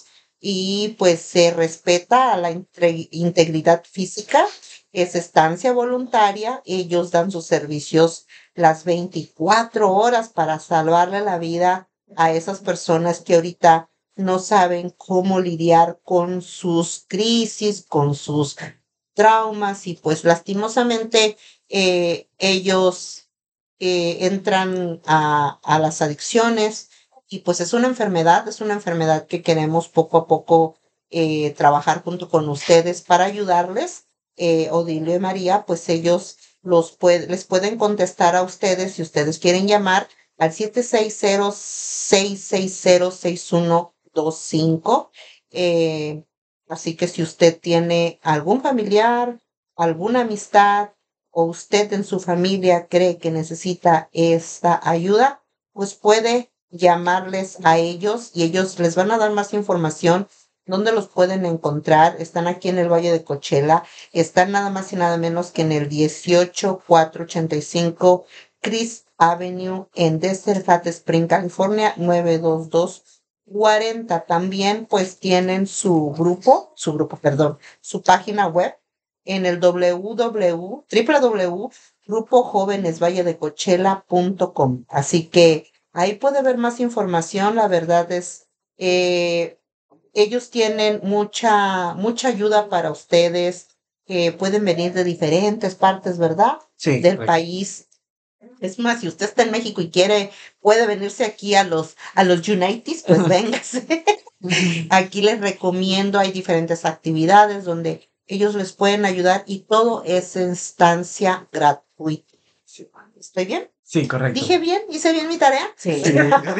y pues se respeta la intre- integridad física. Es estancia voluntaria. Ellos dan sus servicios las veinticuatro horas para salvarle la vida a esas personas que ahorita no saben cómo lidiar con sus crisis, con sus traumas y pues lastimosamente eh, ellos eh, entran a, a las adicciones y pues es una enfermedad, es una enfermedad que queremos poco a poco eh, trabajar junto con ustedes para ayudarles. Eh, Odilio y María, pues ellos los puede- les pueden contestar a ustedes si ustedes quieren llamar al siete seis cero, seis seis cero, seis uno dos cinco. Eh, Así que si usted tiene algún familiar, alguna amistad o usted en su familia cree que necesita esta ayuda, pues puede llamarles a ellos y ellos les van a dar más información. ¿Dónde los pueden encontrar? Están aquí en el Valle de Coachella. Están nada más y nada menos que en el dieciocho mil cuatrocientos ochenta y cinco Chris Avenue en Desert Hot Spring, California, nueve dos dos cuarenta. También pues tienen su grupo, su grupo, perdón, su página web en el www, www grupo jóvenes valle de coachella punto com. Así que ahí puede ver más información. La verdad es, eh, ellos tienen mucha, mucha ayuda para ustedes que pueden venir de diferentes partes, ¿verdad? Sí, Del correcto. país. Es más, si usted está en México y quiere, puede venirse aquí a los, a los Unites, pues véngase. Ujú. Aquí les recomiendo, hay diferentes actividades donde ellos les pueden ayudar y todo es en estancia gratuita. ¿Estoy bien? Sí, correcto. ¿Dije bien? ¿Hice bien mi tarea? Sí. Sí.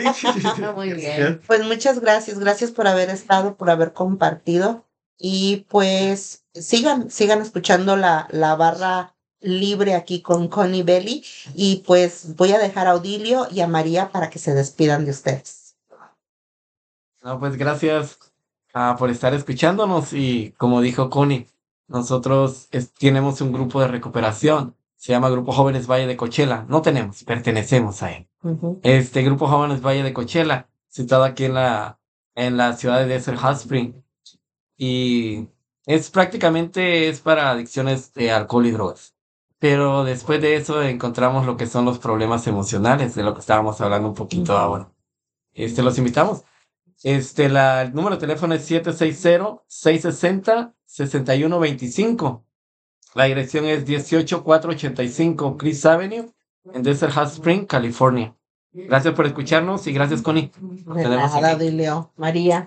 Muy bien. Pues muchas gracias, gracias por haber estado, por haber compartido y pues sigan, sigan escuchando la, la barra libre aquí con Connie Belly y pues voy a dejar a Odilio y a María para que se despidan de ustedes. No, pues gracias ah, por estar escuchándonos y como dijo Connie, nosotros es- tenemos un grupo de recuperación, se llama Grupo Jóvenes Valle de Coachella, no tenemos, pertenecemos a él. Ujú. Este Grupo Jóvenes Valle de Coachella, situado aquí en la, en la ciudad de Desert Hot Spring y es prácticamente es para adicciones de alcohol y drogas. Pero después de eso encontramos lo que son los problemas emocionales, de lo que estábamos hablando un poquito ahora. Este, los invitamos. Este, la, el número de teléfono es siete seis cero, seis seis cero, seis uno dos cinco. La dirección es dieciocho mil cuatrocientos ochenta y cinco Chris Avenue en Desert Hot Spring, California. Gracias por escucharnos y gracias, Connie. Nos De tenemos nada, aquí. Odilio. María.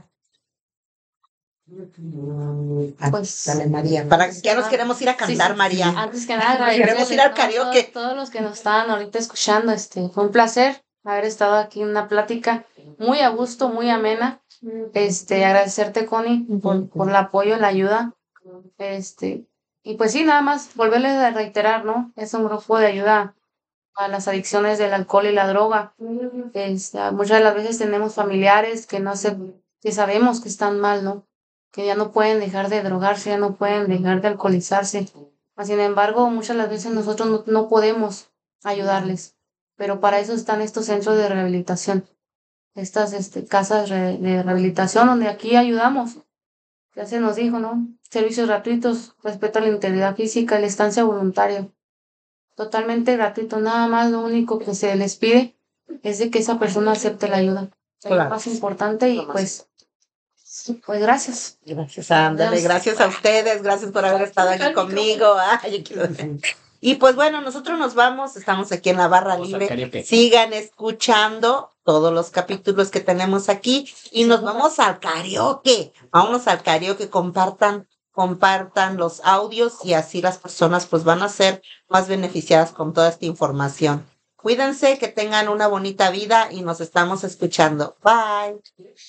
Mm, ah, Pues, dale, María. Para, ya nos queremos ir a Sí, cantar, sí. María. Antes que nada, Queremos ir agradecerles, al ¿no? karaoke. Todos, todos los que nos estaban ahorita escuchando, este, fue un placer haber estado aquí en una plática muy a gusto, muy amena. Este, agradecerte, Connie, por, por el apoyo, la ayuda. Este, y pues sí, nada más volverles a reiterar, ¿no? Es un grupo de ayuda a las adicciones del alcohol y la droga. Este, muchas de las veces tenemos familiares que no se, que sabemos que están mal, ¿no? Que ya no pueden dejar de drogarse, ya no pueden dejar de alcoholizarse. Mas, sin embargo, muchas de las veces nosotros no, no podemos ayudarles. Pero para eso están estos centros de rehabilitación, estas este, casas re- de rehabilitación donde aquí ayudamos. Ya se nos dijo, ¿no? Servicios gratuitos, respeto a la integridad física y la estancia voluntaria. Totalmente gratuito. Nada más lo único que se les pide es de que esa persona acepte la ayuda. Es lo Claro. más importante y pues, pues gracias. Gracias, ándale, gracias a ustedes, gracias por haber estado aquí conmigo. Ay, yo quiero- Y pues bueno, nosotros nos vamos, estamos aquí en la barra Vamos al libre. karaoke. Sigan escuchando todos los capítulos que tenemos aquí y nos vamos al karaoke. Vámonos al karaoke, compartan, compartan los audios y así las personas pues van a ser más beneficiadas con toda esta información. Cuídense, que tengan una bonita vida y nos estamos escuchando. Bye.